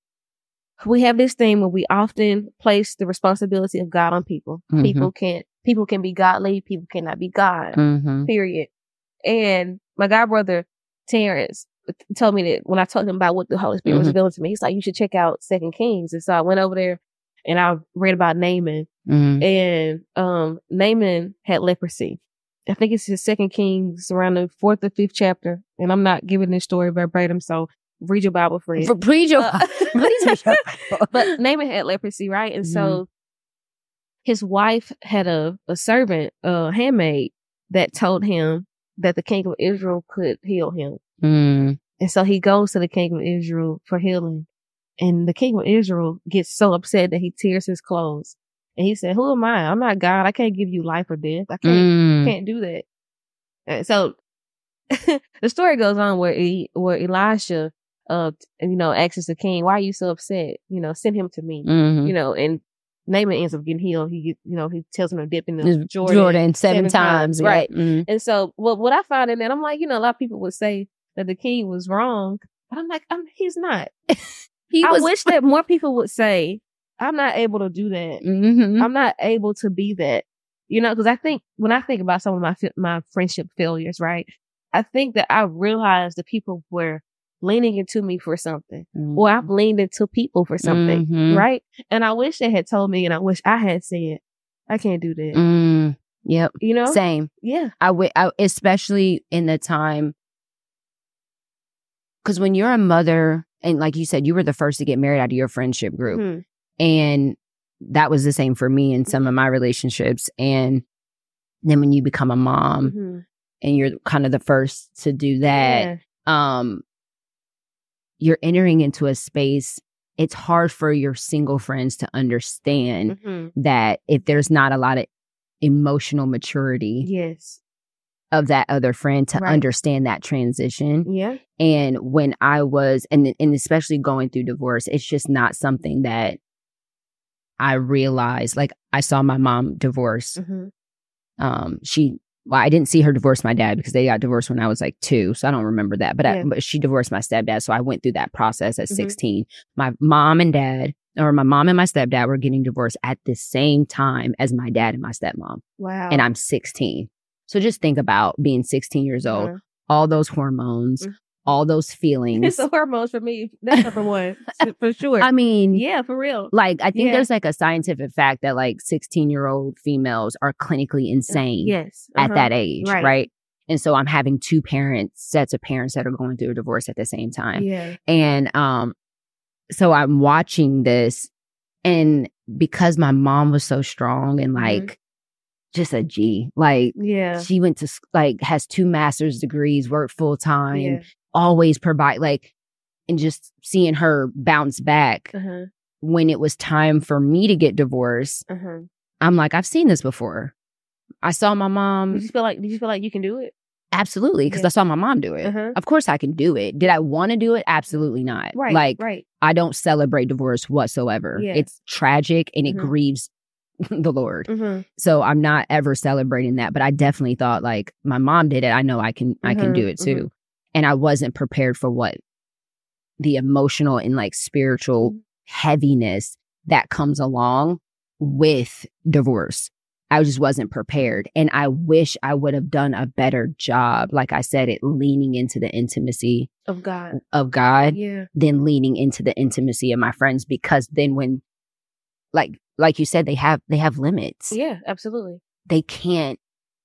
We have this thing where we often place the responsibility of God on people. People can be godly. People cannot be God. Period. And my god brother, Terrence, told me that when I told him about what the Holy Spirit was revealing to me, he's like, you should check out 2 Kings. And so I went over there and I read about Naaman. And Naaman had leprosy. I think it's his 2 Kings around the 4th or 5th chapter. And I'm not giving this story verbatim, so read your Bible, friend. Read your Bible. But Naaman had leprosy, right? And so his wife had a servant, a handmaid, that told him that the king of Israel could heal him. Mm. And so he goes to the king of Israel for healing. And the king of Israel gets so upset that he tears his clothes. And he said, who am I? I'm not God. I can't give you life or death. I can't do that. And so the story goes on where Elisha, asks the king, why are you so upset? Send him to me. Mm-hmm. And Naaman ends up getting healed. He tells him to dip in the Jordan 7 times. Right. Mm-hmm. And so what I found in that, I'm like, a lot of people would say that the king was wrong, but I'm like, he's not. I wish that more people would say, I'm not able to do that. Mm-hmm. I'm not able to be that. Because I think when I think about some of my friendship failures, right, I think that I realized that people were leaning into me for something, or I've leaned into people for something, right? And I wish they had told me, and I wish I had said, I can't do that. Yep. Same. Yeah. I especially in the time, because when you're a mother, and like you said, you were the first to get married out of your friendship group. Mm-hmm. And that was the same for me in some of my relationships. And then when you become a mom and you're kind of the first to do that, you're entering into a space. It's hard for your single friends to understand that if there's not a lot of emotional maturity of that other friend to understand that transition. Yeah. And when I was, and especially going through divorce, it's just not something that I realized. Like, I saw my mom divorce. I didn't see her divorce my dad because they got divorced when I was like 2. So I don't remember that. But she divorced my stepdad. So I went through that process at 16. My mom and my stepdad were getting divorced at the same time as my dad and my stepmom. Wow. And I'm 16. So just think about being 16 years old, all those hormones, all those feelings. It's the hormones for me. That's number one, for sure. I mean, yeah, for real. Like, I think there's like a scientific fact that like 16-year-old females are clinically insane at that age, right? And so I'm having 2 sets of parents that are going through a divorce at the same time. Yeah. And so I'm watching this, and because my mom was so strong and like just a G, like she went to like has 2 master's degrees, worked full time, always provide, like, and just seeing her bounce back when it was time for me to get divorced. I'm like, I've seen this before. I saw my mom. Did you feel like you can do it? Absolutely, because I saw my mom do it. Of course I can do it. Did I want to do it? Absolutely not. Right. I don't celebrate divorce whatsoever. Yeah. It's tragic and it grieves the Lord. So I'm not ever celebrating that. But I definitely thought, like, my mom did it. I know I can do it too. And I wasn't prepared for what the emotional and like spiritual heaviness that comes along with divorce. I just wasn't prepared. And I wish I would have done a better job, like I said, leaning into the intimacy of God, than leaning into the intimacy of my friends. Because then when, like you said, they have limits. Yeah, absolutely. They can't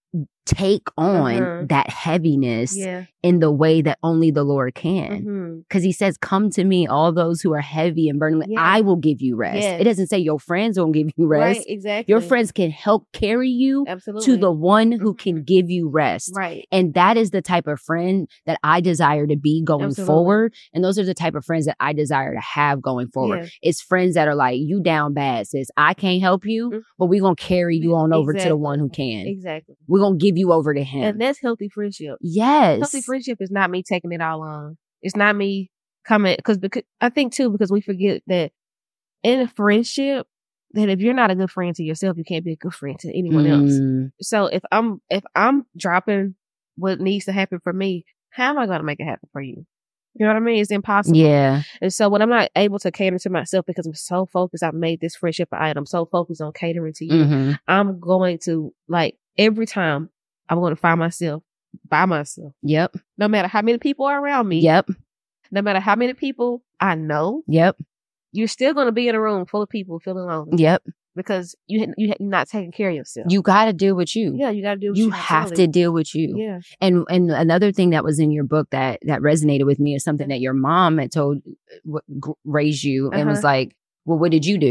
take on that heaviness in the way that only the Lord can. Because he says, come to me, all those who are heavy and burning. I will give you rest. It doesn't say your friends won't give you rest. Right, exactly. Your friends can help carry you to the one who can give you rest. Right. And that is the type of friend that I desire to be going forward. And those are the type of friends that I desire to have going forward. It's friends that are like, you down bad, sis. I can't help you, but we're going to carry you on over to the one who can. Exactly. We're going to give you over to him. And that's healthy friendship. Yes. Healthy friendship is not me taking it all on. It's not me coming, because I think too, because we forget that in a friendship, that if you're not a good friend to yourself, you can't be a good friend to anyone else. So if I'm dropping what needs to happen for me, how am I going to make it happen for you? You know what I mean? It's impossible. Yeah. And so when I'm not able to cater to myself because I'm so focused, I've made this friendship an item, so focused on catering to you, I'm going to, like, every time I'm going to find myself by myself. Yep. No matter how many people are around me. Yep. No matter how many people I know. Yep. You're still going to be in a room full of people feeling lonely. Yep. Because you're not taking care of yourself. You got to deal with you. Yeah, you got to deal with you. You have to deal with you. Yeah. And another thing that was in your book that resonated with me is something that your mom had raised you and was like, well, what did you do?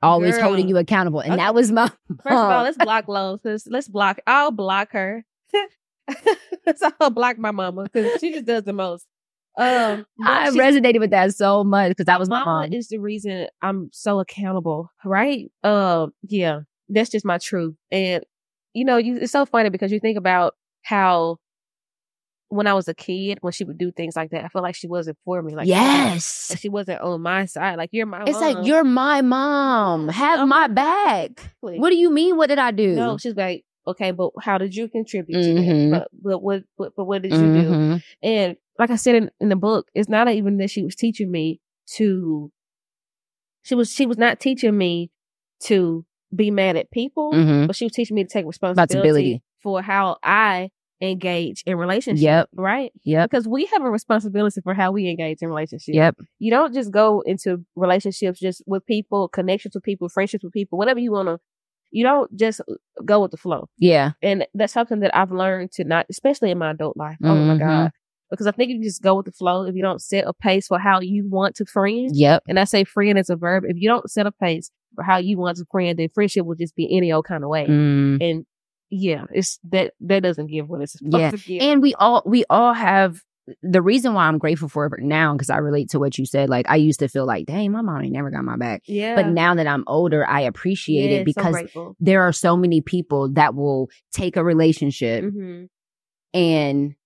always holding you accountable. And that was my mom. First of all, let's block Lowe's. I'll block her. I'll block my mama because she just does the most. I resonated with that so much because that was my mom. Is the reason I'm so accountable, right? Yeah, that's just my truth. And it's so funny because you think about how when I was a kid, when she would do things like that, I feel like she wasn't for me. Like, yes. Like she wasn't on my side. Like, you're my mom. It's like, you're my mom. Have my back. Exactly. What do you mean? What did I do? No, she's like, okay, but how did you contribute to that? But what did you do? And like I said in the book, it's not even that she was teaching me to, she was not teaching me to be mad at people, but she was teaching me to take responsibility for how I engage in relationships, right? Yep. Because we have a responsibility for how we engage in relationships. Yep. You don't just go into relationships just with people, connections with people, friendships with people, whatever you want to. You don't just go with the flow. Yeah. And that's something that I've learned to not, especially in my adult life. Oh my God. Because I think if you just go with the flow, if you don't set a pace for how you want to friend. Yep. And I say friend as a verb. If you don't set a pace for how you want to friend, then friendship will just be any old kind of way. And yeah, it's that doesn't give what it's supposed to give. And we all have the reason why I'm grateful for it now, because I relate to what you said. Like, I used to feel like, dang, my mom ain't never got my back. Yeah. But now that I'm older, I appreciate it because there are so many people that will take a relationship and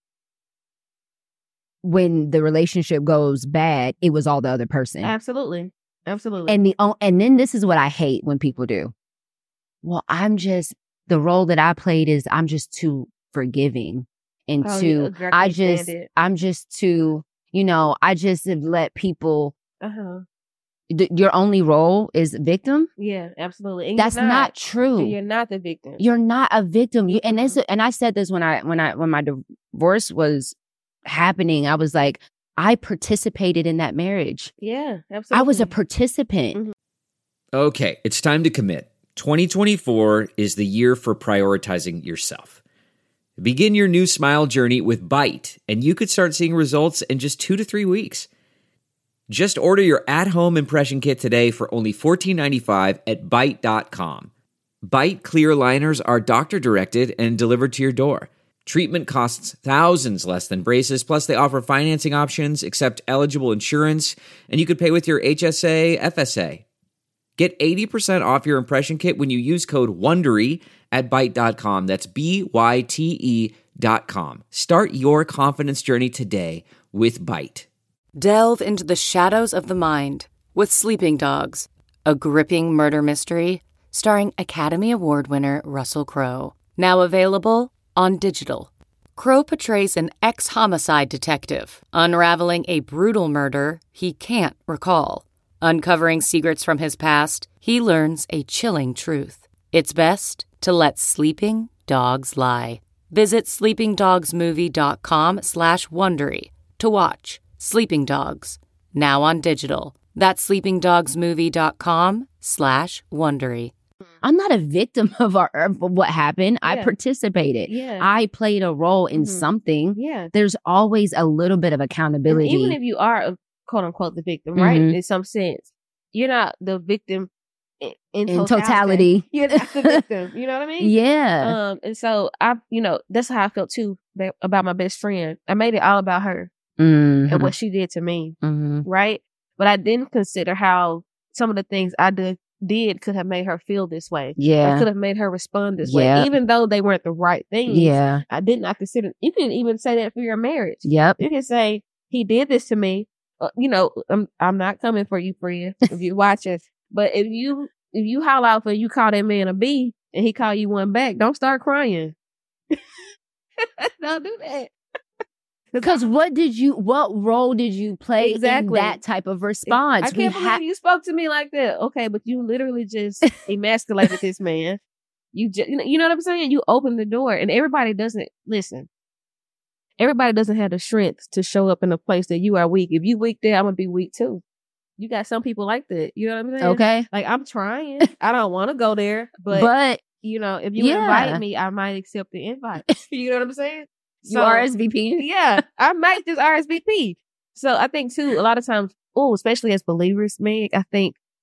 when the relationship goes bad, it was all the other person. Absolutely. And then this is what I hate when people do. Well, the role that I played is I'm just too forgiving and I just have let people, your only role is victim. Yeah, absolutely. And that's not true. And you're not the victim. You're not a victim. And I said this when my divorce was happening, I was like, I participated in that marriage. Yeah, absolutely. I was a participant. Okay, it's time to commit. 2024 is the year for prioritizing yourself. Begin your new smile journey with Byte, and you could start seeing results in just 2 to 3 weeks. Just order your at-home impression kit today for only $14.95 at Byte.com. Byte clear liners are doctor-directed and delivered to your door. Treatment costs thousands less than braces, plus they offer financing options, accept eligible insurance, and you could pay with your HSA, FSA. Get 80% off your impression kit when you use code WONDERY at Byte.com. That's BYTE.com. Start your confidence journey today with Byte. Delve into the shadows of the mind with Sleeping Dogs, a gripping murder mystery starring Academy Award winner Russell Crowe. Now available on digital. Crowe portrays an ex-homicide detective unraveling a brutal murder he can't recall. Uncovering secrets from his past, he learns a chilling truth. It's best to let sleeping dogs lie. Visit sleepingdogsmovie.com/Wondery to watch Sleeping Dogs, now on digital. That's sleepingdogsmovie.com/Wondery. I'm not a victim of what happened. I participated. Yeah. I played a role in something. Yeah. There's always a little bit of accountability. And even if you are quote unquote the victim, right? In some sense, you're not the victim in totality. You're not the victim. You know what I mean? Yeah. And so that's how I felt too about my best friend. I made it all about her and what she did to me, right? But I didn't consider how some of the things I did could have made her feel this way. Yeah. Or could have made her respond this way, even though they weren't the right things. Yeah. I did not consider. You can even say that for your marriage. Yep. You can say he did this to me. I'm not coming for you, friend, if you watch it. But if you holler out for you call that man a B and he call you one back, don't start crying. Don't do that. Because what role did you play in that type of response? I can't believe you spoke to me like that. Okay, but you literally just emasculated this man. You know what I'm saying? You opened the door, and everybody doesn't listen. Everybody doesn't have the strength to show up in a place that you are weak. If you weak there, I'm gonna be weak too. You got some people like that. You know what I'm saying? Okay. Like, I'm trying. I don't want to go there, but if you invite me, I might accept the invite. You know what I'm saying? You RSVP? Yeah, I might just RSVP. So I think too, a lot of times, especially as believers, Meg, I think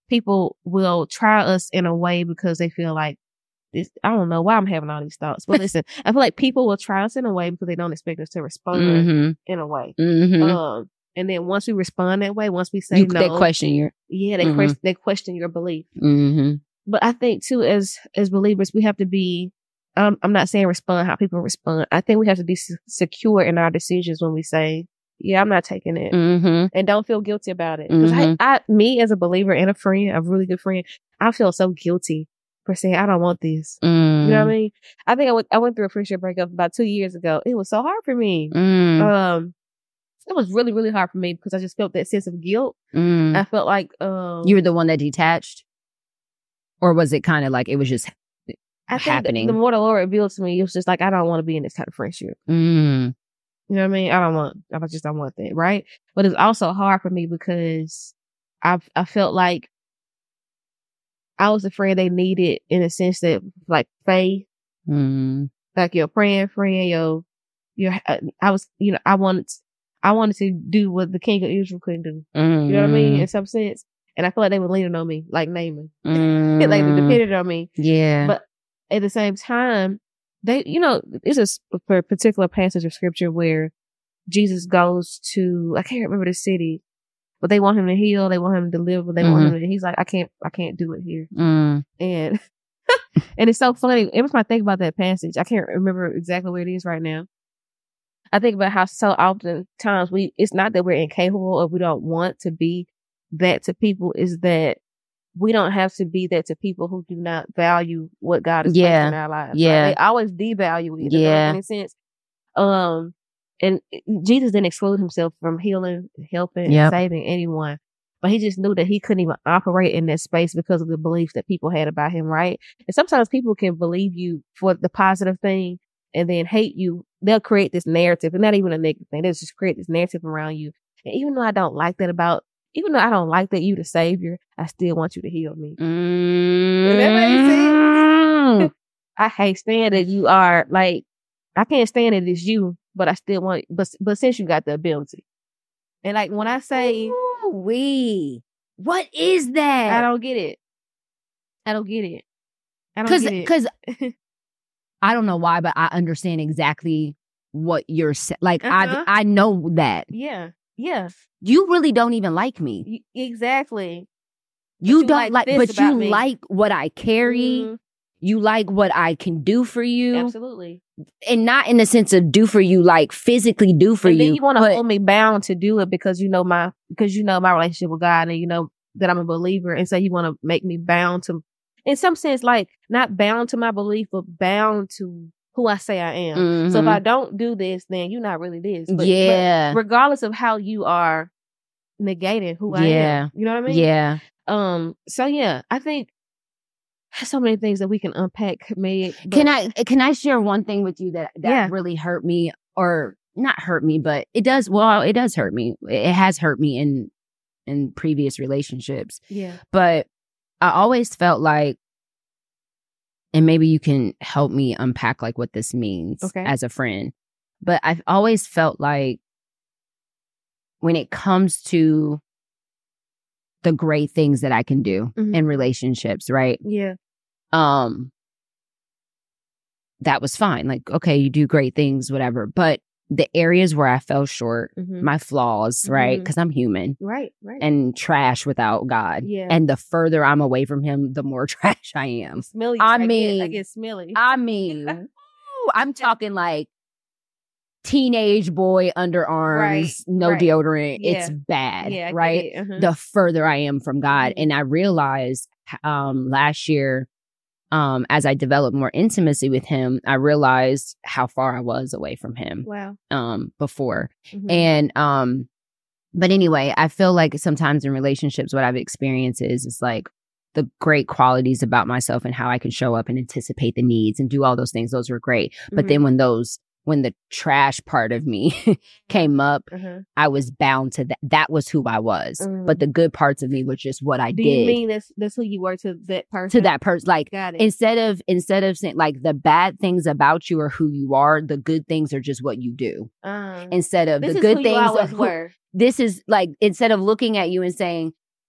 people will try us in a way because they feel like this. I don't know why I'm having all these thoughts, but listen, I feel like people will try us in a way because they don't expect us to respond in a way. And then once we respond that way, once we say no, they question your they question your belief. But I think too, as believers, we have to be. I'm not saying respond how people respond. I think we have to be secure in our decisions when we say, yeah, I'm not taking it. And don't feel guilty about it. Because me as a believer and a friend, a really good friend, I feel so guilty for saying, I don't want this. You know what I mean? I think I went through a friendship breakup about 2 years ago. It was so hard for me. It was really, really hard for me because I just felt that sense of guilt. I felt like... you were the one that detached? Or was it kind of like it was just happening? The more the Lord revealed to me, it was just like, I don't want to be in this kind of friendship. You know what I mean? I just don't want that, right? But it's also hard for me because I felt like I was a friend they needed in a sense that like faith, like your praying friend, I wanted to do what the king of Israel couldn't do. You know what I mean? In some sense. And I feel like they were leaning on me, like Naaman. Like they depended on me. Yeah. But at the same time, it's a particular passage of scripture where Jesus goes to, I can't remember the city, but they want him to heal, they want him to deliver, they want him to, he's like, I can't do it here. And and it's so funny. Every time I think about that passage, I can't remember exactly where it is right now. I think about how so often times it's not that we're incapable or we don't want to be that to people, is that we don't have to be that to people who do not value what God has placed in our lives. Yeah. Right? They always devalue it. Yeah. In a sense. And Jesus didn't exclude himself from healing, helping, and saving anyone. But he just knew that he couldn't even operate in that space because of the beliefs that people had about him, right? And sometimes people can believe you for the positive thing and then hate you. They'll create this narrative, and not even a negative thing. They'll just create this narrative around you. And even though I don't like that you the savior, I still want you to heal me. Does that make sense? I hate saying that you are like, I can't stand it as you, but I still want, but since you got the ability. And like when I say, what is that? I don't get it. Because I don't know why, but I understand exactly what you're saying. Like I know that. Yeah. You really don't even like me. Exactly. You don't like, but you like what I carry. You like what I can do for you. Absolutely. And not in the sense of do for you, like physically do for you. Then you want to hold me bound to do it because you know my relationship with God, and you know that I'm a believer. And so you want to make me bound to, in some sense, like not bound to my belief, but bound to who I say I am. So if I don't do this, then you're not really this. But regardless of how you are negating who I am. You know what I mean? Yeah. So yeah, I think so many things that we can unpack, Meg. Can I share one thing with you that really hurt me, or not hurt me, but it does hurt me. It has hurt me in previous relationships. Yeah. But I always felt like, and maybe you can help me unpack like what this means as a friend. But I've always felt like when it comes to the great things that I can do in relationships, right? Yeah. That was fine. Like, okay, you do great things, whatever. But the areas where I fell short, my flaws, right? Because I'm human. Right. And trash without God. Yeah. And the further I'm away from him, the more trash I am. Smelly. I get smelly. I'm talking like teenage boy underarms, no deodorant. Yeah. It's bad, right? The further I am from God. And I realized last year, as I developed more intimacy with him, I realized how far I was away from him. Wow. Before. And but anyway, I feel like sometimes in relationships, what I've experienced is like the great qualities about myself and how I can show up and anticipate the needs and do all those things. Those were great. But then when the trash part of me came up, I was bound to that. That was who I was. But the good parts of me was just what I did. Do you mean that's who you were to that person? To that person. Like, instead of saying like the bad things about you are who you are, the good things are just what you do. Instead of the good things were. This is like, instead of looking at you and saying,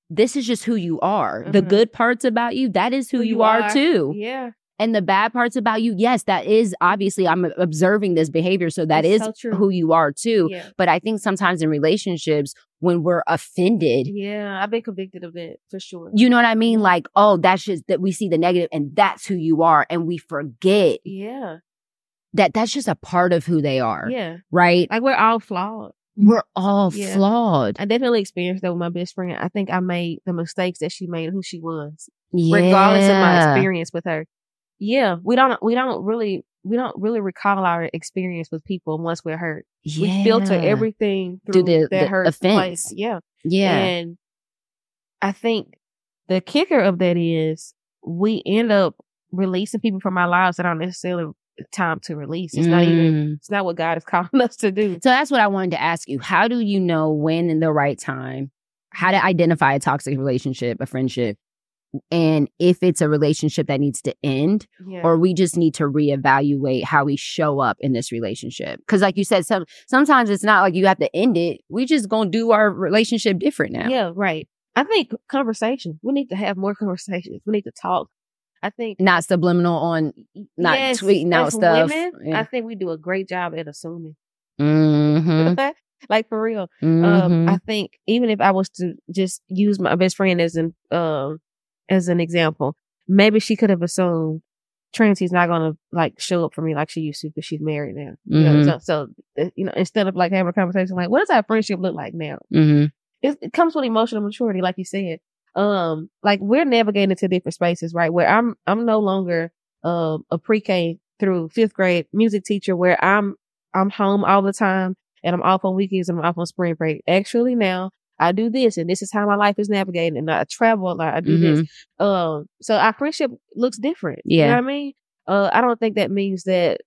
this is just who you are. The good parts about you, that is who you are too. Yeah. And the bad parts about you, yes, that is obviously, I'm observing this behavior. So that is so who you are too. Yeah. But I think sometimes in relationships, when we're offended. Yeah, I've been convicted of that for sure. You know what I mean? Like, oh, that's just that we see the negative and that's who you are. And we forget that that's just a part of who they are. Yeah. Right? Like we're all flawed. We're all flawed. I definitely experienced that with my best friend. I think I made the mistakes that she made, who she was, Yeah. regardless of my experience with her. Yeah, we don't really recall our experience with people once we're hurt. Yeah. We filter everything through that hurt offense. place. Yeah. Yeah. And I think the kicker of that is we end up releasing people from our lives that aren't necessarily time to release. It's not what God is calling us to do. So that's what I wanted to ask you. How do you know when in the right time, how to identify a toxic relationship, a friendship, and if it's a relationship that needs to end, or we just need to reevaluate how we show up in this relationship? Because like you said, sometimes it's not like you have to end it. We just gonna do our relationship different now. Yeah, right. I think conversation. We need to have more conversations. We need to talk. I think not subliminal on, not tweeting out stuff. Women, I think we do a great job at assuming. Mm-hmm. Like for real. Mm-hmm. I think even if I was to just use my best friend as an example, maybe she could have assumed Trinity's not gonna like show up for me like she used to because she's married now. You know, so instead of like having a conversation like, what does our friendship look like now? It comes with emotional maturity, like you said. Like we're navigating to different spaces, right? Where I'm no longer a pre-K through 5th grade music teacher where I'm home all the time and I'm off on weekends and I'm off on spring break. Actually now I do this and this is how my life is navigated and I travel a lot. I do this. So our friendship looks different. Yeah. You know what I mean? I don't think that means that.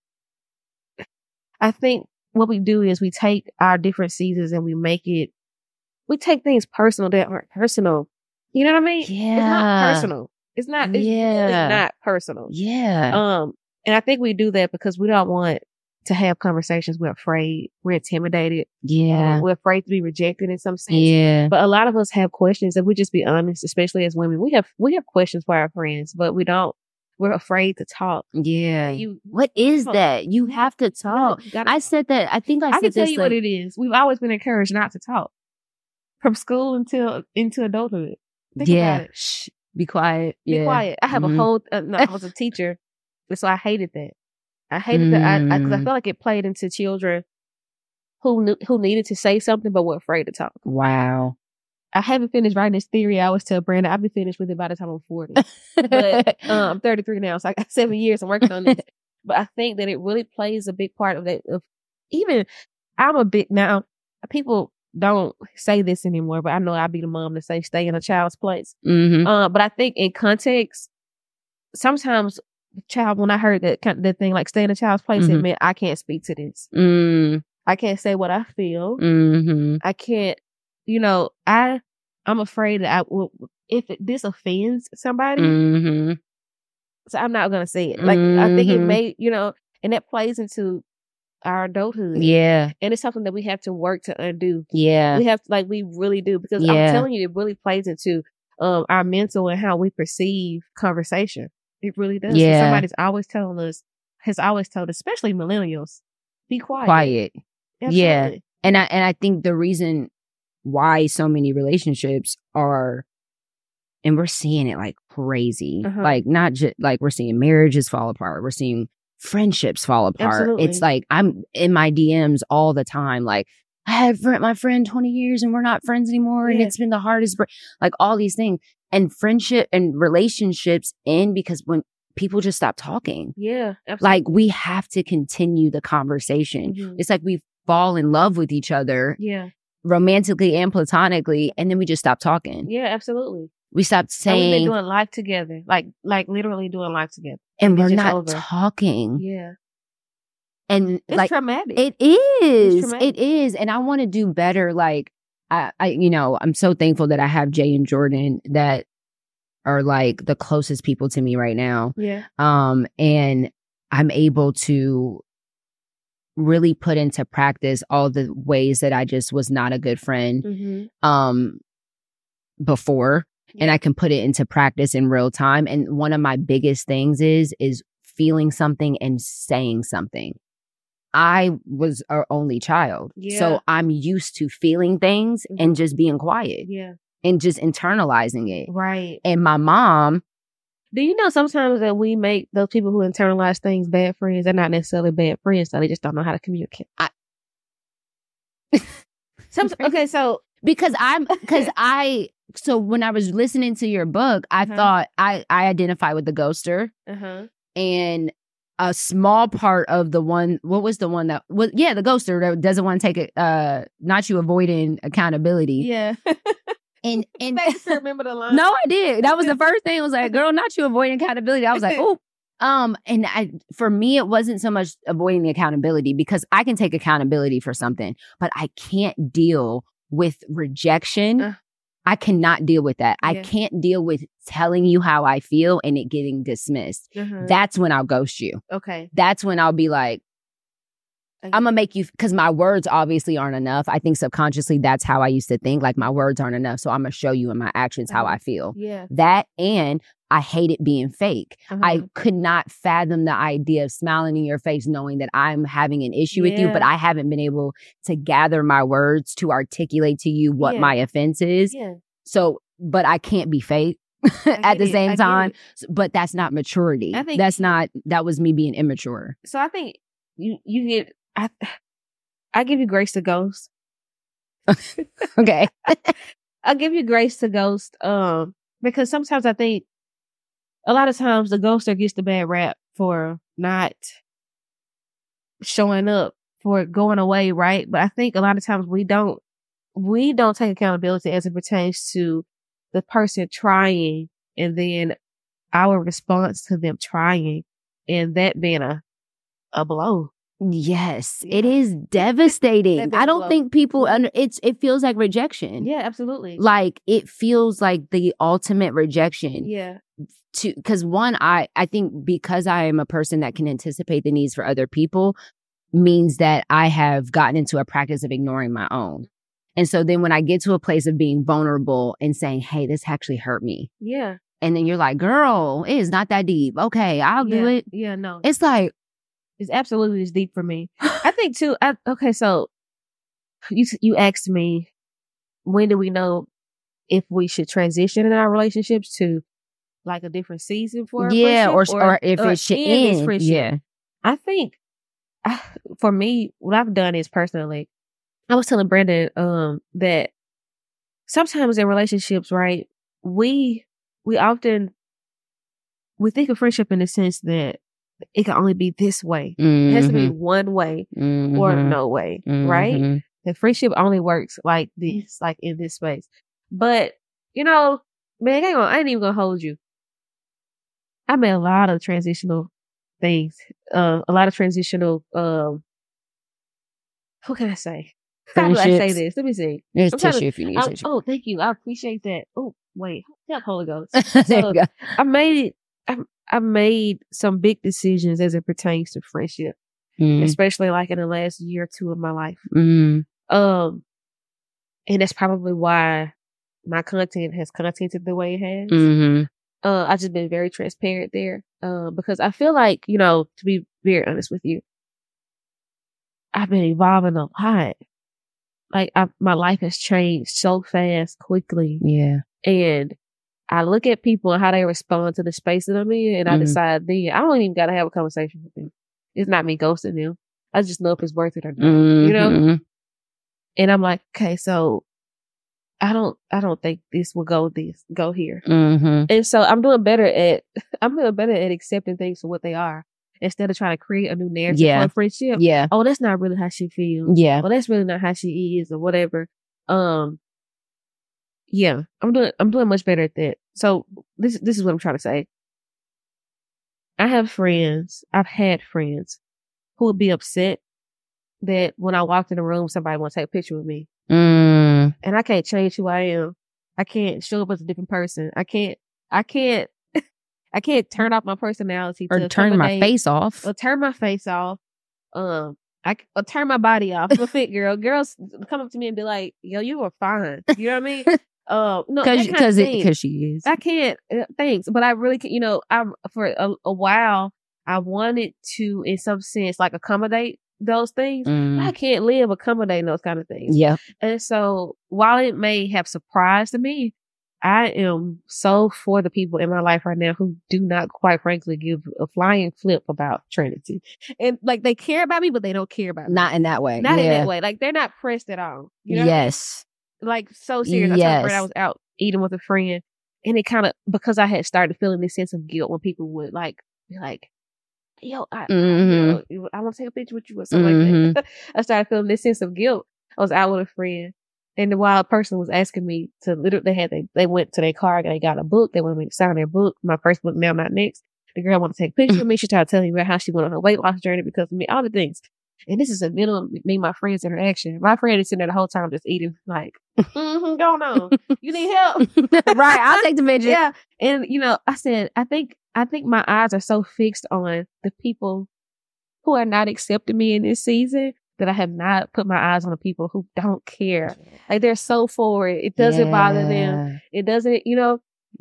I think what we do is we take our different seasons and we take things personal that aren't personal. You know what I mean? Yeah. It's not personal. It's really not personal. Yeah. And I think we do that because we don't want to have conversations. We're afraid. We're intimidated. Yeah. We're afraid to be rejected in some sense. Yeah. But a lot of us have questions, and we just be honest, especially as women. We have questions for our friends, but we're afraid to talk. Yeah. What is that? You have to talk. I said that. I think I said can tell this, you what it is. We've always been encouraged not to talk. From school into adulthood. Think about it. Shh. Be quiet. Be quiet. I have a whole, I was a teacher, so I hated that. I hated that because I felt like it played into children who needed to say something but were afraid to talk. Wow. I haven't finished writing this theory. I always tell Brandon I'll be finished with it by the time I'm 40. But I'm 33 now, so I got 7 years. I'm working on this. But I think that it really plays a big part of that. Now, people don't say this anymore, but I know I'll be the mom to say stay in a child's place. But I think in context, sometimes when I heard that thing like stay in a child's place, it meant I can't speak to this. I can't say what I feel. I can't, I'm afraid that this offends somebody. So I'm not going to say it. Like, I think it may, and that plays into our adulthood. Yeah. And it's something that we have to work to undo. Yeah. We have to, we really do. Because I'm telling you, it really plays into our mental and how we perceive conversation. It really does. Yeah. Somebody's always telling us, has always told, especially millennials, be quiet. Quiet. Absolutely. Yeah. And I think the reason why so many relationships are, and we're seeing it like crazy, like not just like we're seeing marriages fall apart. We're seeing friendships fall apart. Absolutely. It's like I'm in my DMs all the time. Like I had my friend 20 years and we're not friends anymore. And it's been the hardest, like all these things. And friendship and relationships end because when people just stop talking. Yeah. Absolutely. Like we have to continue the conversation. It's like we fall in love with each other. Yeah. Romantically and platonically. And then we just stop talking. Yeah, absolutely. We stopped saying. We've been doing life together. Like literally doing life together. And we're not talking. Yeah. And it's traumatic. It is. It is. And I want to do better. Like, I'm so thankful that I have Jay and Jordan that are like the closest people to me right now. Yeah. And I'm able to really put into practice all the ways that I just was not a good friend. before and I can put it into practice in real time. And one of my biggest things is feeling something and saying something. I was our only child. So I'm used to feeling things and just being quiet. And just internalizing it. Right. And my mom. Do you know sometimes that we make those people who internalize things bad friends? They're not necessarily bad friends, so they just don't know how to communicate. Okay, so so when I was listening to your book, I thought I identified with the ghoster. And a small part of the one, what was the one that was, the ghoster that doesn't want to take it, not you avoiding accountability. Yeah. And I remember the line. No, I did. That was the first thing. It was like, girl, not you avoiding accountability. I was like, oh. For me, it wasn't so much avoiding the accountability because I can take accountability for something, but I can't deal with rejection. I cannot deal with that. I can't deal with telling you how I feel and it getting dismissed. That's when I'll ghost you. Okay. That's when I'll be like, I'm gonna make you, because my words obviously aren't enough. I think subconsciously that's how I used to think, like my words aren't enough. So I'm gonna show you in my actions how I feel. That, and I hate it being fake. I could not fathom the idea of smiling in your face knowing that I'm having an issue with you, but I haven't been able to gather my words to articulate to you what my offense is. So, but I can't be fake at the same time. But that's not maturity. I think that was me being immature. So I think you get, I give you grace to ghost. Okay. I'll give you grace to ghost. Because sometimes I think a lot of times the ghoster gets the bad rap for not showing up, for going away, right? But I think a lot of times we don't take accountability as it pertains to the person trying and then our response to them trying and that being a blow. Yes, it is devastating. I don't think people it feels like rejection. Yeah, absolutely. Like it feels like the ultimate rejection. Yeah. Because one, I think because I am a person that can anticipate the needs for other people means that I have gotten into a practice of ignoring my own. And so then when I get to a place of being vulnerable and saying, hey, this actually hurt me. Yeah. And then you're like, girl, it is not that deep. Okay, I'll do it. Yeah, no. It's like, it's absolutely as deep for me. I think too, okay, so you asked me, when do we know if we should transition in our relationships to like a different season for a friendship? Or if it should end. Yeah. I think for me, what I've done is personally, I was telling Brandon that sometimes in relationships, right, we often think of friendship in the sense that it can only be this way. It has to be one way or no way, right? The friendship only works like this, like in this space. But, you know, man, I ain't even gonna hold you. I made a lot of transitional things, a lot of transitional, what can I say? How do I say this? Let me see. There's tissue if you need tissue. Oh, thank you. I appreciate that. Oh, wait. Yeah, Holy Ghost. There you go. I made some big decisions as it pertains to friendship, especially like in the last year or two of my life. And that's probably why my content has contented the way it has. I've just been very transparent there, because I feel like, you know, to be very honest with you, I've been evolving a lot. Like my life has changed so fast, quickly. Yeah. And I look at people and how they respond to the space that I'm in, and I decide then I don't even gotta have a conversation with them. It's not me ghosting them. I just know if it's worth it or not. You know? And I'm like, okay, so I don't think this will go here. And so I'm doing better at accepting things for what they are instead of trying to create a new narrative for a friendship. Yeah. Oh, that's not really how she feels. Yeah. Well, that's really not how she is or whatever. Yeah, I'm doing much better at that. So this is what I'm trying to say. I've had friends who would be upset that when I walked in the room, somebody want to take a picture with me. And I can't change who I am. I can't show up as a different person. I can't turn off my personality or turn my face off. Or turn my face off. Or turn my body off. I'm a fit girl. Girls come up to me and be like, yo, you are fine. You know what I mean? No, because she is. I can't. Thanks, but I really can. I for a while I wanted to, in some sense, like accommodate those things. But I can't live accommodating those kind of things. Yeah. And so while it may have surprised me, I am so for the people in my life right now who do not, quite frankly, give a flying flip about Trinity. And like they care about me, but they don't care about me. Not in that way. Not in that way. Like they're not pressed at all. Yes. Like so serious. I told a friend I was out eating with a friend, and it kind of, because I had started feeling this sense of guilt when people would like be like, yo, I want to take a picture with you or something like that. I started feeling this sense of guilt. I was out with a friend, and the wild person was asking me to literally, they went to their car and they got a book. They wanted me to sign their book. My first book, Now Not Next. The girl wanted to take a picture of me. She started telling me about how she went on her weight loss journey because of me, all the things. And this is a middle of me and my friend's interaction. My friend is sitting there the whole time just eating, like, going on. You need help? Right. I'll take the picture. Yeah. And, I said, I think my eyes are so fixed on the people who are not accepting me in this season that I have not put my eyes on the people who don't care. Like, they're so forward. It doesn't bother them. It doesn't, Yeah.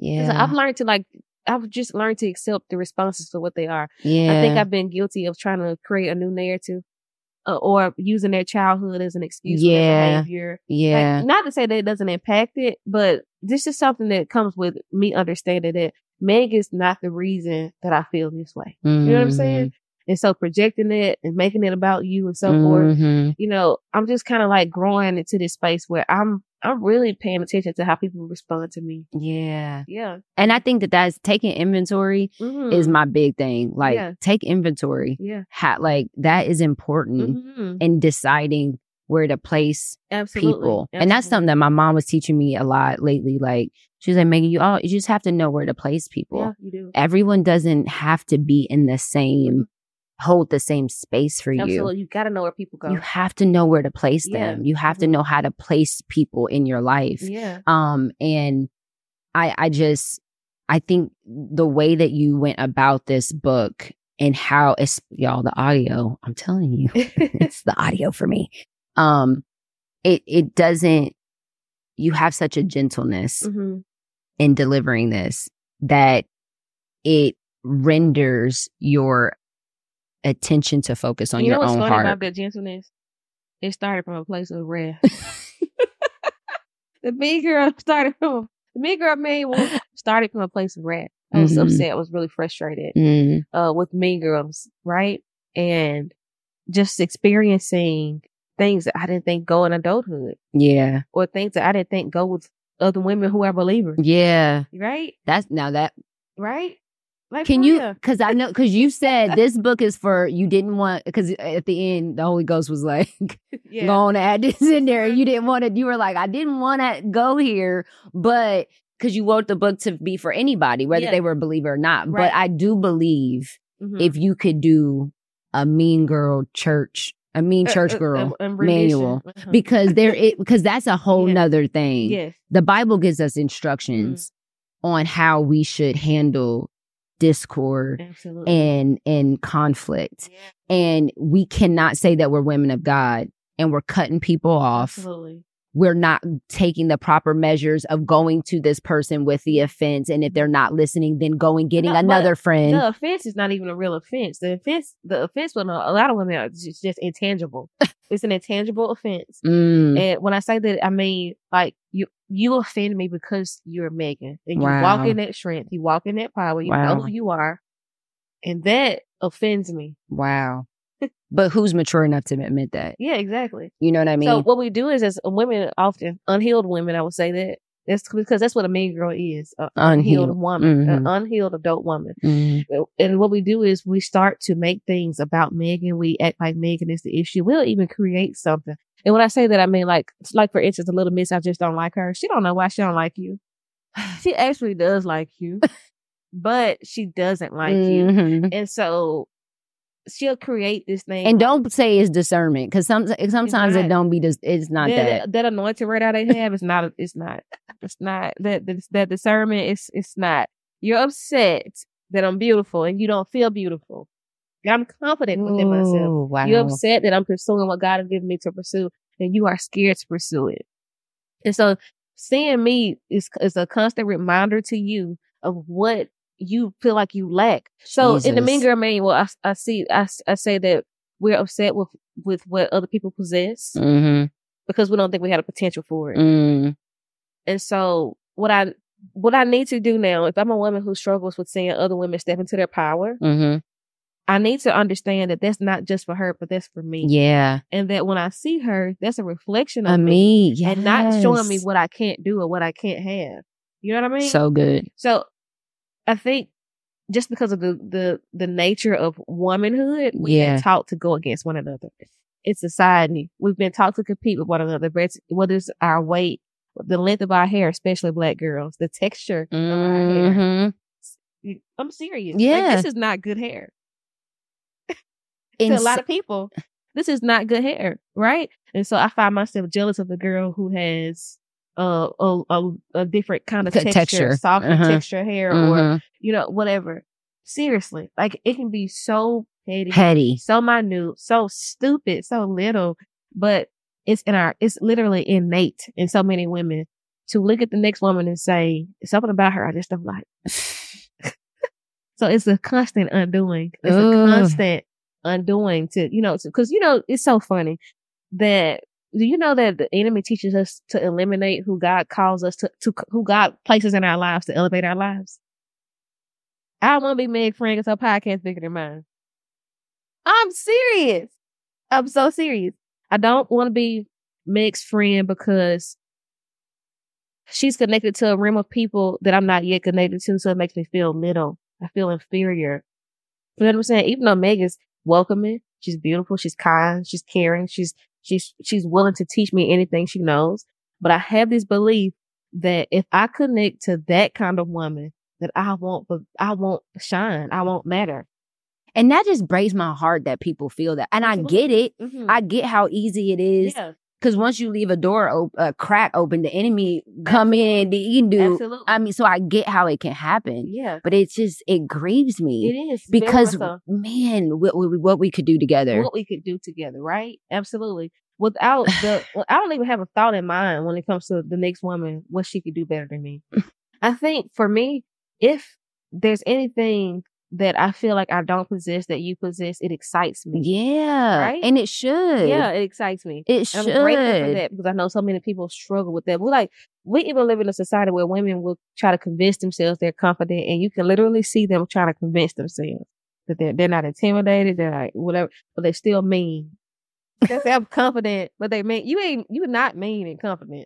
I've just learned to accept the responses for what they are. Yeah. I think I've been guilty of trying to create a new narrative or using their childhood as an excuse for their behavior. Yeah. Like, not to say that it doesn't impact it, but this is something that comes with me understanding that Meg is not the reason that I feel this way. You know what I'm saying? And so projecting it and making it about you and so forth, I'm just kind of like growing into this space where I'm really paying attention to how people respond to me. Yeah. Yeah. And I think that's taking inventory is my big thing. Like, take inventory. Yeah. That is important in deciding where to place people. And that's something that my mom was teaching me a lot lately. Like, she's like, Megan, you just have to know where to place people. Yeah, you do. Everyone doesn't have to be in the same hold the same space for you. Absolutely. You got to know where people go. You have to know where to place them. You have to know how to place people in your life. Yeah. And I think the way that you went about this book and how it's, y'all, the audio, I'm telling you, it's the audio for me. It doesn't, you have such a gentleness in delivering this that it renders your attention to focus on your own heart. You know what's funny about that gentleness? It started from a place of wrath. The Mean Girl started from a place of wrath. I was upset. I was really frustrated with Mean Girls, right? And just experiencing things that I didn't think go in adulthood. Yeah. Or things that I didn't think go with other women who are believers. Yeah. Right? Right? Like, can you, because you said this book is for, you didn't want, because at the end, the Holy Ghost was like, go on and add this in there. You didn't want to, you were like, I didn't want to go here, but because you wrote the book to be for anybody, whether they were a believer or not. Right. But I do believe if you could do a mean church girl manual, because because that's a whole nother thing. Yes. The Bible gives us instructions on how we should handle discord and conflict. Yeah. And we cannot say that we're women of God and we're cutting people off. Absolutely. We're not taking the proper measures of going to this person with the offense. And if they're not listening, then getting another friend. The offense is not even a real offense. The offense with a lot of women is just intangible. It's an intangible offense. And when I say that, I mean, like, you offend me because you're Megan. And you walk in that strength. You walk in that power. You know who you are. And that offends me. Wow. But who's mature enough to admit that? Yeah, exactly. You know what I mean? So what we do is, as women, often unhealed women, I would say that. That's because that's what a mean girl is. An unhealed woman. An unhealed adult woman. And what we do is we start to make things about Megan. We act like Megan is the issue. We'll even create something. And when I say that, I mean like for instance, a Little Miss, I just don't like her. She don't know why she don't like you. She actually does like you, but she doesn't like you. And so she'll create this thing. And don't say it's discernment, because sometimes it don't be it's not that. That anointing right out they have is not that discernment. It's not. You're upset that I'm beautiful and you don't feel beautiful. I'm confident within myself. Wow. You're upset that I'm pursuing what God has given me to pursue, and you are scared to pursue it. And so seeing me is a constant reminder to you of what you feel like you lack. So in the Mean Girl Manual, I say that we're upset with what other people possess because we don't think we had a potential for it. And so what I need to do now, if I'm a woman who struggles with seeing other women step into their power, I need to understand that that's not just for her, but that's for me. Yeah. And that when I see her, that's a reflection of me. Yes. And not showing me what I can't do or what I can't have. You know what I mean? So good. So I think just because of the nature of womanhood, we've been taught to go against one another. It's society. We've been taught to compete with one another, whether it's our weight, the length of our hair, especially Black girls, the texture of our hair. I'm serious. Yeah. Like, this is not good hair. To a lot of people, this is not good hair, right? And so I find myself jealous of the girl who has a different kind of texture, softer texture hair, or whatever. Seriously, like it can be so petty, so minute, so stupid, so little, but it's literally innate in so many women to look at the next woman and say something about her I just don't like. So it's a constant undoing. It's a constant undoing because it's so funny that the enemy teaches us to eliminate who God calls us to who God places in our lives to elevate our lives. I don't want to be Meg friend because her podcast bigger than mine. I'm serious. I'm so serious. I don't want to be Meg's friend because she's connected to a realm of people that I'm not yet connected to, so it makes me feel little. I feel inferior. You know what I'm saying? Even though Meg is welcoming, she's beautiful, she's kind, she's caring, she's willing to teach me anything she knows. But I have this belief that if I connect to that kind of woman, that I won't shine, I won't matter. And that just breaks my heart that people feel that. And absolutely. I get it. I get how easy it is. Yeah. Because once you leave a crack open, the enemy come in, you can do. Absolutely. I mean, so I get how it can happen. Yeah. But it grieves me. It is. Because, man, what we could do together. What we could do together, right? Absolutely. Without I don't even have a thought in mind when it comes to the next woman, what she could do better than me. I think for me, if there's anything that I feel like I don't possess that you possess, it excites me. Yeah. Right? And it should. Yeah, it excites me. It should. I'm grateful for that because I know so many people struggle with that. We even live in a society where women will try to convince themselves they're confident, and you can literally see them trying to convince themselves that they're not intimidated, they're like whatever, but they're still mean. They say I'm confident, but they mean you're not mean and confident.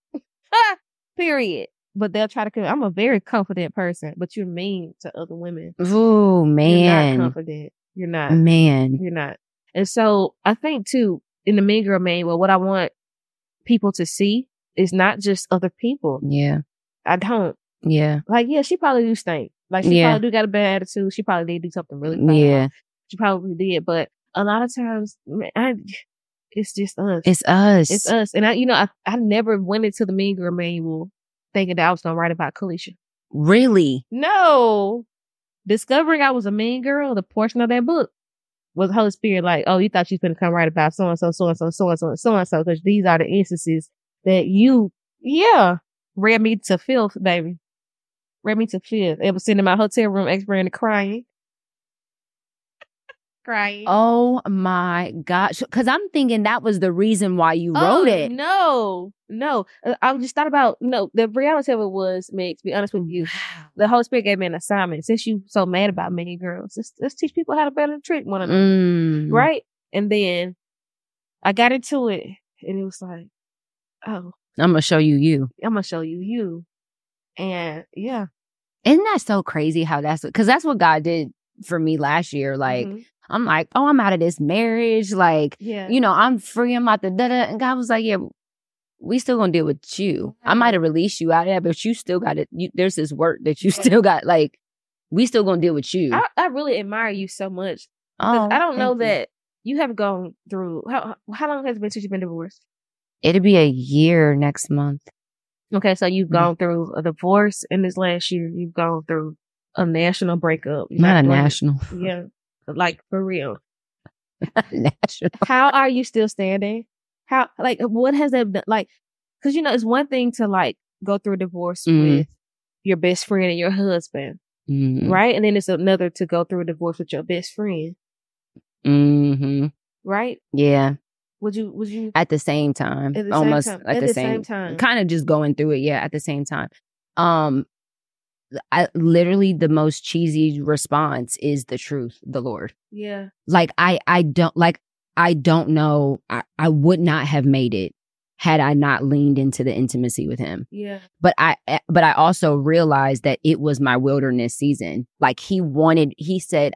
Period. But they'll try to I'm a very confident person, but you're mean to other women. Oh, man. You're not confident. You're not. Man. You're not. And so I think too, in the Mean Girl Manual, what I want people to see is not just other people. Yeah. I don't. Yeah. Like, yeah, she probably do stink. Like, she probably do got a bad attitude. She probably did do something really bad. Yeah. She probably did. But a lot of times, it's just us. It's us. It's us. And I never went into the Mean Girl Manual thinking that I was going to write about Kalisha. Really? No. Discovering I was a mean girl, the portion of that book was the Holy Spirit like, oh, you thought you was going to come write about so-and-so, so-and-so, so-and-so, and so-and-so, because these are the instances that you, read me to filth, baby. Read me to filth. Ever sitting in my hotel room, experiencing crying. Crying. Oh my gosh. Because I'm thinking that was the reason why you wrote it. No. I just thought about, the reality of it was, Meg, to be honest with you, the Holy Spirit gave me an assignment. Since you so mad about mean girls, let's teach people how to better treat one another. Right? And then I got into it and it was like, oh. I'm going to show you. I'm going to show you. And yeah. Isn't that so crazy how because that's what God did for me last year. Like, I'm like, oh, I'm out of this marriage. Like, I'm free. I'm out the da-da. And God was like, yeah, we still gonna deal with you. I might have released you out of that, but you still got it. There's this work that you still got. Like, we still gonna deal with you. I really admire you so much. I don't know that you have gone through, how long has it been since you've been divorced? It'll be a year next month. Okay, so you've gone through a divorce in this last year. You've gone through a national breakup. Not a national. Yeah. Like, for real. National. How are you still standing? What has that been? Like, Because, it's one thing to like go through a divorce with your best friend and your husband, right? And then it's another to go through a divorce with your best friend. Mm-hmm. Right? Yeah. Would you at the same time? At the almost same time. at the same time. Kind of just going through it, at the same time. I literally the most cheesy response is the truth, the Lord. Yeah. Like I don't know. I would not have made it had I not leaned into the intimacy with him. Yeah. But I also realized that it was my wilderness season. Like he said,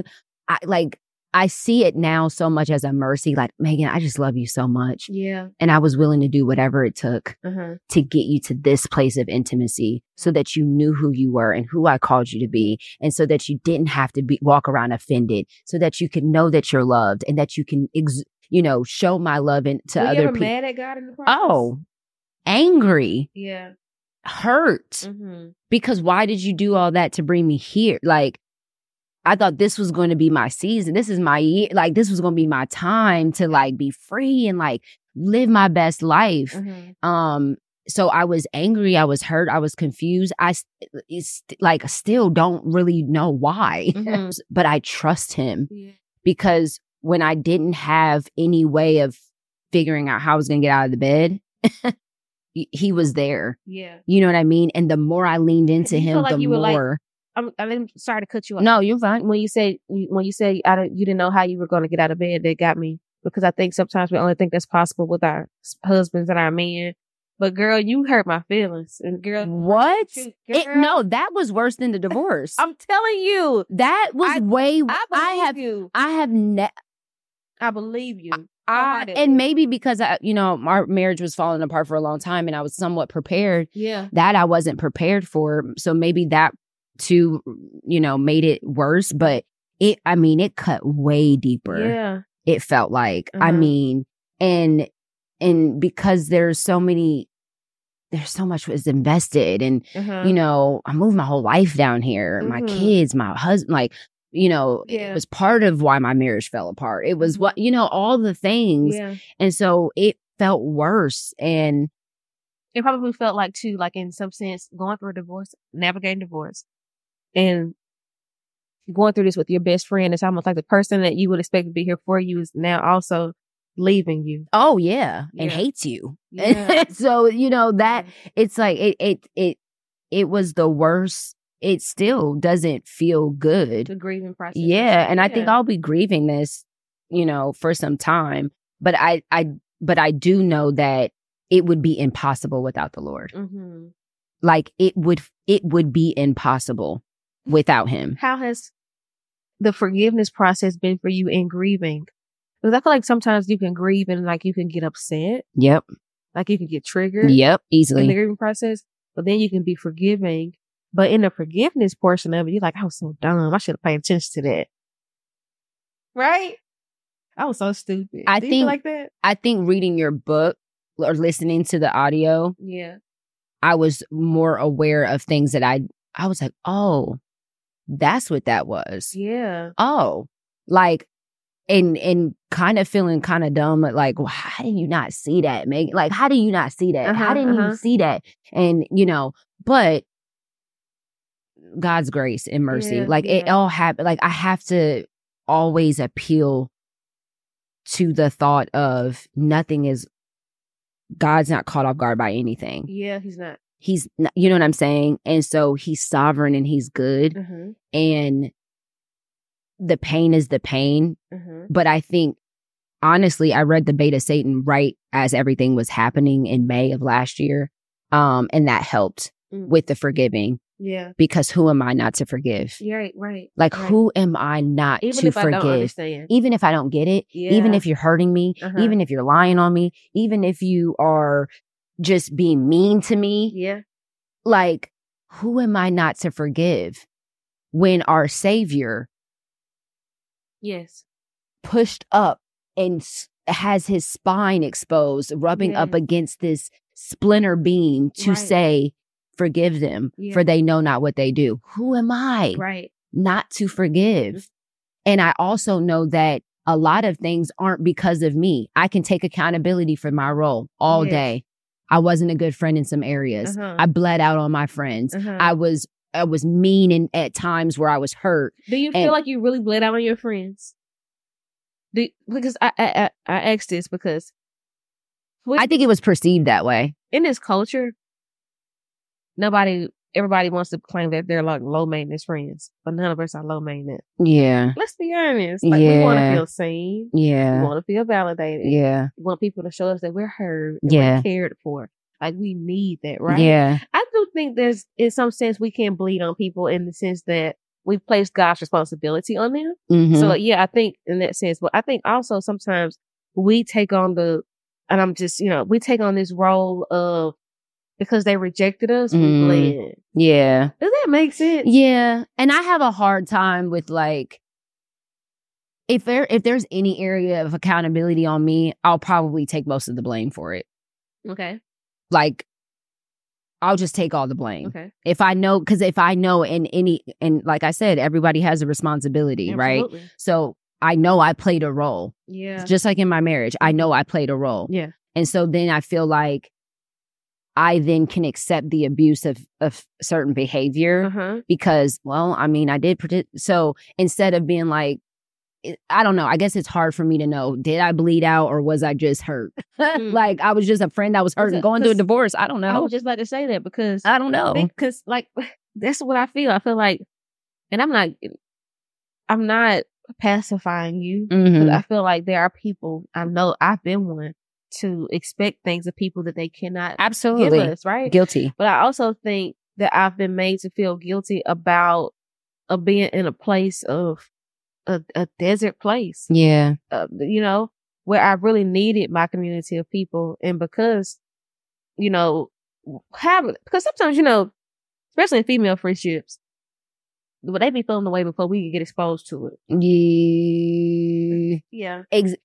I see it now so much as a mercy. Like, Megan, I just love you so much. Yeah. And I was willing to do whatever it took to get you to this place of intimacy so that you knew who you were and who I called you to be. And so that you didn't have to walk around offended, so that you could know that you're loved and that you can, show my love to Were other you ever people. mad at God in the process? Oh, angry. Yeah. Hurt. Because why did you do all that to bring me here? Like, I thought this was going to be my season. This is my year. Like, this was going to be my time to like be free and like live my best life. So I was angry. I was hurt. I was confused. I still don't really know why, but I trust him because when I didn't have any way of figuring out how I was going to get out of the bed, he was there. Yeah. You know what I mean? And the more I leaned into him, the more. I'm sorry to cut you off. No, you're fine. When you say you didn't know how you were going to get out of bed, that got me, because I think sometimes we only think that's possible with our husbands and our men. But girl, you hurt my feelings. And girl, what? Girl, no, that was worse than the divorce. I'm telling you, that was way. I believe I believe you. And maybe because our marriage was falling apart for a long time, and I was somewhat prepared. Yeah, that I wasn't prepared for. So maybe that too, made it worse. But it cut way deeper. Yeah, it felt like. I mean, and because there's so much was invested, and I moved my whole life down here, my kids, my husband, it was part of why my marriage fell apart. It was all the things. Yeah. And so it felt worse. And it probably felt like too, like in some sense, going through a divorce, navigating divorce, and going through this with your best friend. It's almost like the person that you would expect to be here for you is now also leaving you. Oh yeah. And hates you. Yeah. So, that it's like, it was the worst. It still doesn't feel good. The grieving process. Yeah. And I think I'll be grieving this, for some time, but I do know that it would be impossible without the Lord. Like it would be impossible without him. How has the forgiveness process been for you in grieving? Because I feel like sometimes you can grieve and like you can get upset. Yep. Like you can get triggered. Yep. Easily. In the grieving process. But then you can be forgiving. But in the forgiveness portion of it, you're like, I was so dumb. I should have paid attention to that. Right? I was so stupid. Do you feel like that? I think reading your book or listening to the audio. Yeah. I was more aware of things that I was like, oh, that's what that was. Yeah. Oh, like, and kind of feeling kind of dumb. Like, well, how did you not see that, Megan? Like, how do you not see that? How didn't you see that? And, but God's grace and mercy, it all happened. Like, I have to always appeal to the thought of God's not caught off guard by anything. Yeah, he's not. He's not, you know what I'm saying? And so he's sovereign and he's good. And the pain is the pain. But I think, honestly, I read The Bait of Satan right as everything was happening in May of last year. And that helped with the forgiving. Yeah. Because who am I not to forgive? Right. Like, who am I not to forgive? I don't understand. Even if I don't get it, even if you're hurting me, even if you're lying on me, even if you are just being mean to me. Yeah. Like, who am I not to forgive when our Savior pushed up and has his spine exposed, rubbing up against this splinter beam to say, forgive them, for they know not what they do. Who am I not to forgive? And I also know that a lot of things aren't because of me. I can take accountability for my role all day. I wasn't a good friend in some areas. I bled out on my friends. I was mean at times where I was hurt. Do you feel like you really bled out on your friends? Because I asked this because I think it was perceived that way. In this culture, everybody wants to claim that they're like low maintenance friends, but none of us are low maintenance. Yeah. Let's be honest. Like, we want to feel seen. Yeah. We want to feel validated. Yeah. We want people to show us that we're heard. That we're cared for. Like, we need that, right? Yeah. I do think there's, in some sense, we can bleed on people in the sense that we place God's responsibility on them. Mm-hmm. So, yeah, I think in that sense, but I think also sometimes we take on we take on this role of, because they rejected us, we bled. Yeah. Does that make sense? Yeah. And I have a hard time with, like, if there's any area of accountability on me, I'll probably take most of the blame for it. Okay. Like, I'll just take all the blame. Okay. If I know and like I said, everybody has a responsibility, Absolutely. right? So I know I played a role. Yeah. Just like in my marriage, I know I played a role. Yeah. And so then I feel like I then can accept the abuse of certain behavior because, well, I mean, I did predict. So instead of being like, I don't know, I guess it's hard for me to know, did I bleed out or was I just hurt? Like, I was just a friend that was hurt and going through a divorce. I don't know. I was just about to say that because I don't know. Because, like, that's what I feel. I feel like, and I'm not pacifying you. Mm-hmm. I feel like there are people, I know I've been one, to expect things of people that they cannot absolutely give us, right? Guilty. But I also think that I've been made to feel guilty about being in a place of a desert place. Yeah. Where I really needed my community of people. And because, because sometimes, especially in female friendships, but they be feeling the way before we can get exposed to it. Yeah.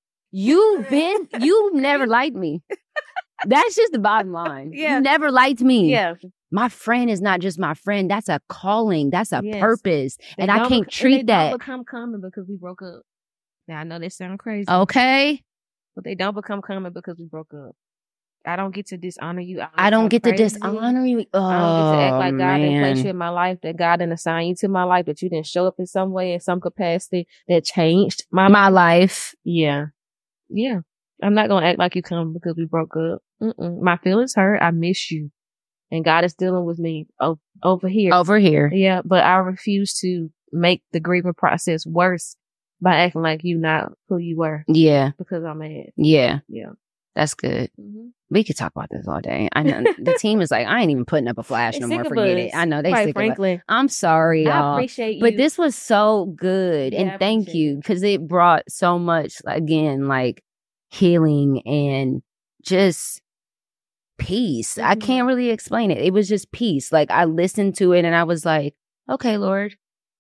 You never liked me. That's just the bottom line. Yeah. You never liked me. Yeah. My friend is not just my friend. That's a calling. That's a purpose. And I can't they treat that. don't become common because we broke up. Now, I know that sounds crazy. Okay. But they don't become common because we broke up. I don't get to dishonor you. I don't get to dishonor you. Oh, I don't get to act like God didn't place man. you in my life, that God didn't assign you to my life, that you didn't show up in some way, in some capacity that changed my life. Yeah. Yeah. I'm not going to act like you come because we broke up. My feelings hurt. I miss you. And God is dealing with me over here. Over here. Yeah. But I refuse to make the grieving process worse by acting like you not who you were. Yeah. Because I'm mad. Yeah. Yeah. That's good. Mm-hmm. We could talk about this all day. I know the team is like, I ain't even putting up a flash no more. Forget it. I know they sick of it. I'm sorry, y'all. I appreciate you. But this was so good. Yeah, and thank you. Because it brought so much, again, like healing and just peace. I can't really explain it. It was just peace. Like, I listened to it and I was like, okay, Lord,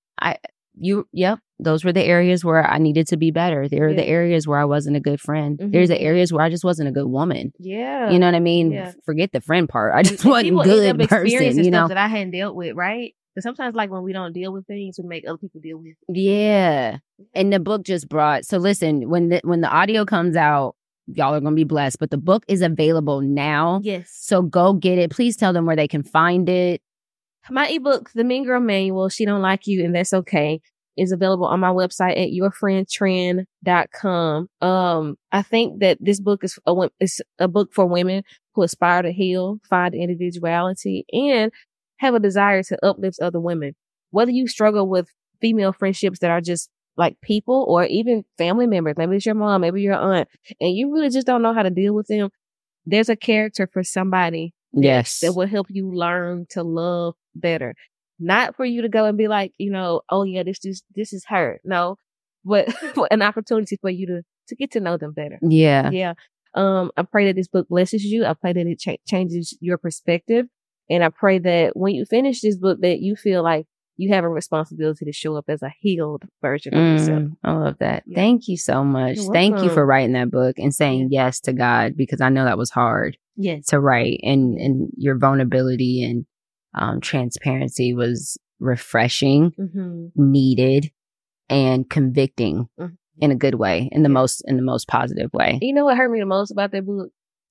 those were the areas where I needed to be better. There are the areas where I wasn't a good friend. There's the areas where I just wasn't a good woman. Yeah. You know what I mean? Yeah. Forget the friend part. I just wasn't a good person, you know? That I hadn't dealt with, right? Because sometimes, like, when we don't deal with things, we make other people deal with it. Yeah. And the book just brought, so listen, when the audio comes out, y'all are going to be blessed, but the book is available now. Yes. So go get it. Please tell them where they can find it. My ebook, The Mean Girl Manual, She Don't Like You and That's Okay, is available on my website at yourfriendtran.com. I think that this book is a book for women who aspire to heal, find individuality, and have a desire to uplift other women. Whether you struggle with female friendships that are just like people, or even family members, maybe it's your mom, maybe your aunt, and you really just don't know how to deal with them, there's a character for somebody that will help you learn to love better. Not for you to go and be like, oh yeah, this is her. No, but an opportunity for you to get to know them better. Yeah. Yeah. I pray that this book blesses you. I pray that it changes your perspective. And I pray that when you finish this book, that you feel like you have a responsibility to show up as a healed version of yourself. I love that. Yeah. Thank you so much. Thank you for writing that book and saying yes to God, because I know that was hard to write, and your vulnerability and transparency was refreshing, needed, and convicting in a good way, in the most positive way. You know what hurt me the most about that book?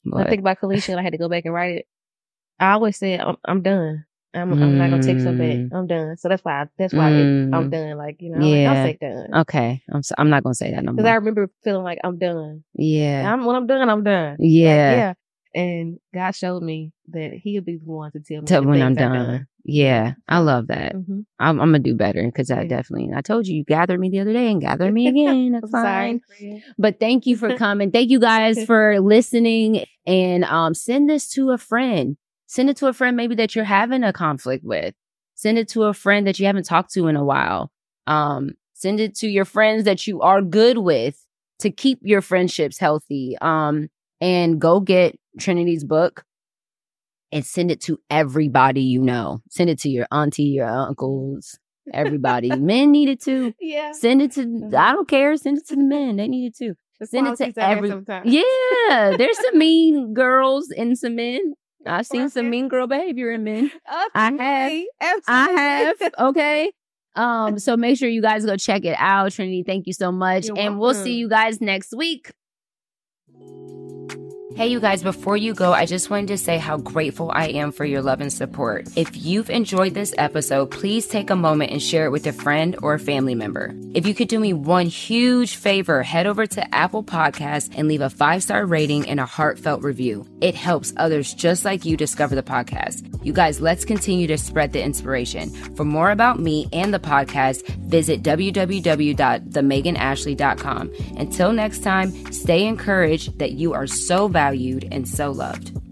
When I think about Kalisha and I had to go back and write it, I always said, I'm done. I'm not gonna take something back. I'm done. So that's why I'm done. Like, you know, Yeah. I'll say done. Okay. I'm not gonna say that no more. Because I remember feeling like I'm done. Yeah. When I'm done, I'm done. Yeah. Like, yeah. And God showed me that He'll be the one to tell me when I'm things I've done. Yeah. I love that. Mm-hmm. I'm gonna do better because I told you gathered me the other day and gathered me again. That's fine. Sorry. But thank you for coming. Thank you guys for listening, and send this to a friend. Send it to a friend maybe that you're having a conflict with. Send it to a friend that you haven't talked to in a while. Send it to your friends that you are good with to keep your friendships healthy. And go get Trinity's book and send it to everybody you know. Send it to your auntie, your uncles, everybody. Men need it too. Yeah. Send it to, I don't care. Send it to the men. They need it too. Send it to every. Yeah. There's some mean girls and some men. I've seen some mean girl behavior in men. Absolutely. I have. Okay. So make sure you guys go check it out. Trinity, thank you so much. And we'll see you guys next week. Hey, you guys, before you go, I just wanted to say how grateful I am for your love and support. If you've enjoyed this episode, please take a moment and share it with a friend or a family member. If you could do me one huge favor, head over to Apple Podcasts and leave a 5-star rating and a heartfelt review. It helps others just like you discover the podcast. You guys, let's continue to spread the inspiration. For more about me and the podcast, visit www.themeganashley.com. Until next time, stay encouraged that you are so valued and so loved.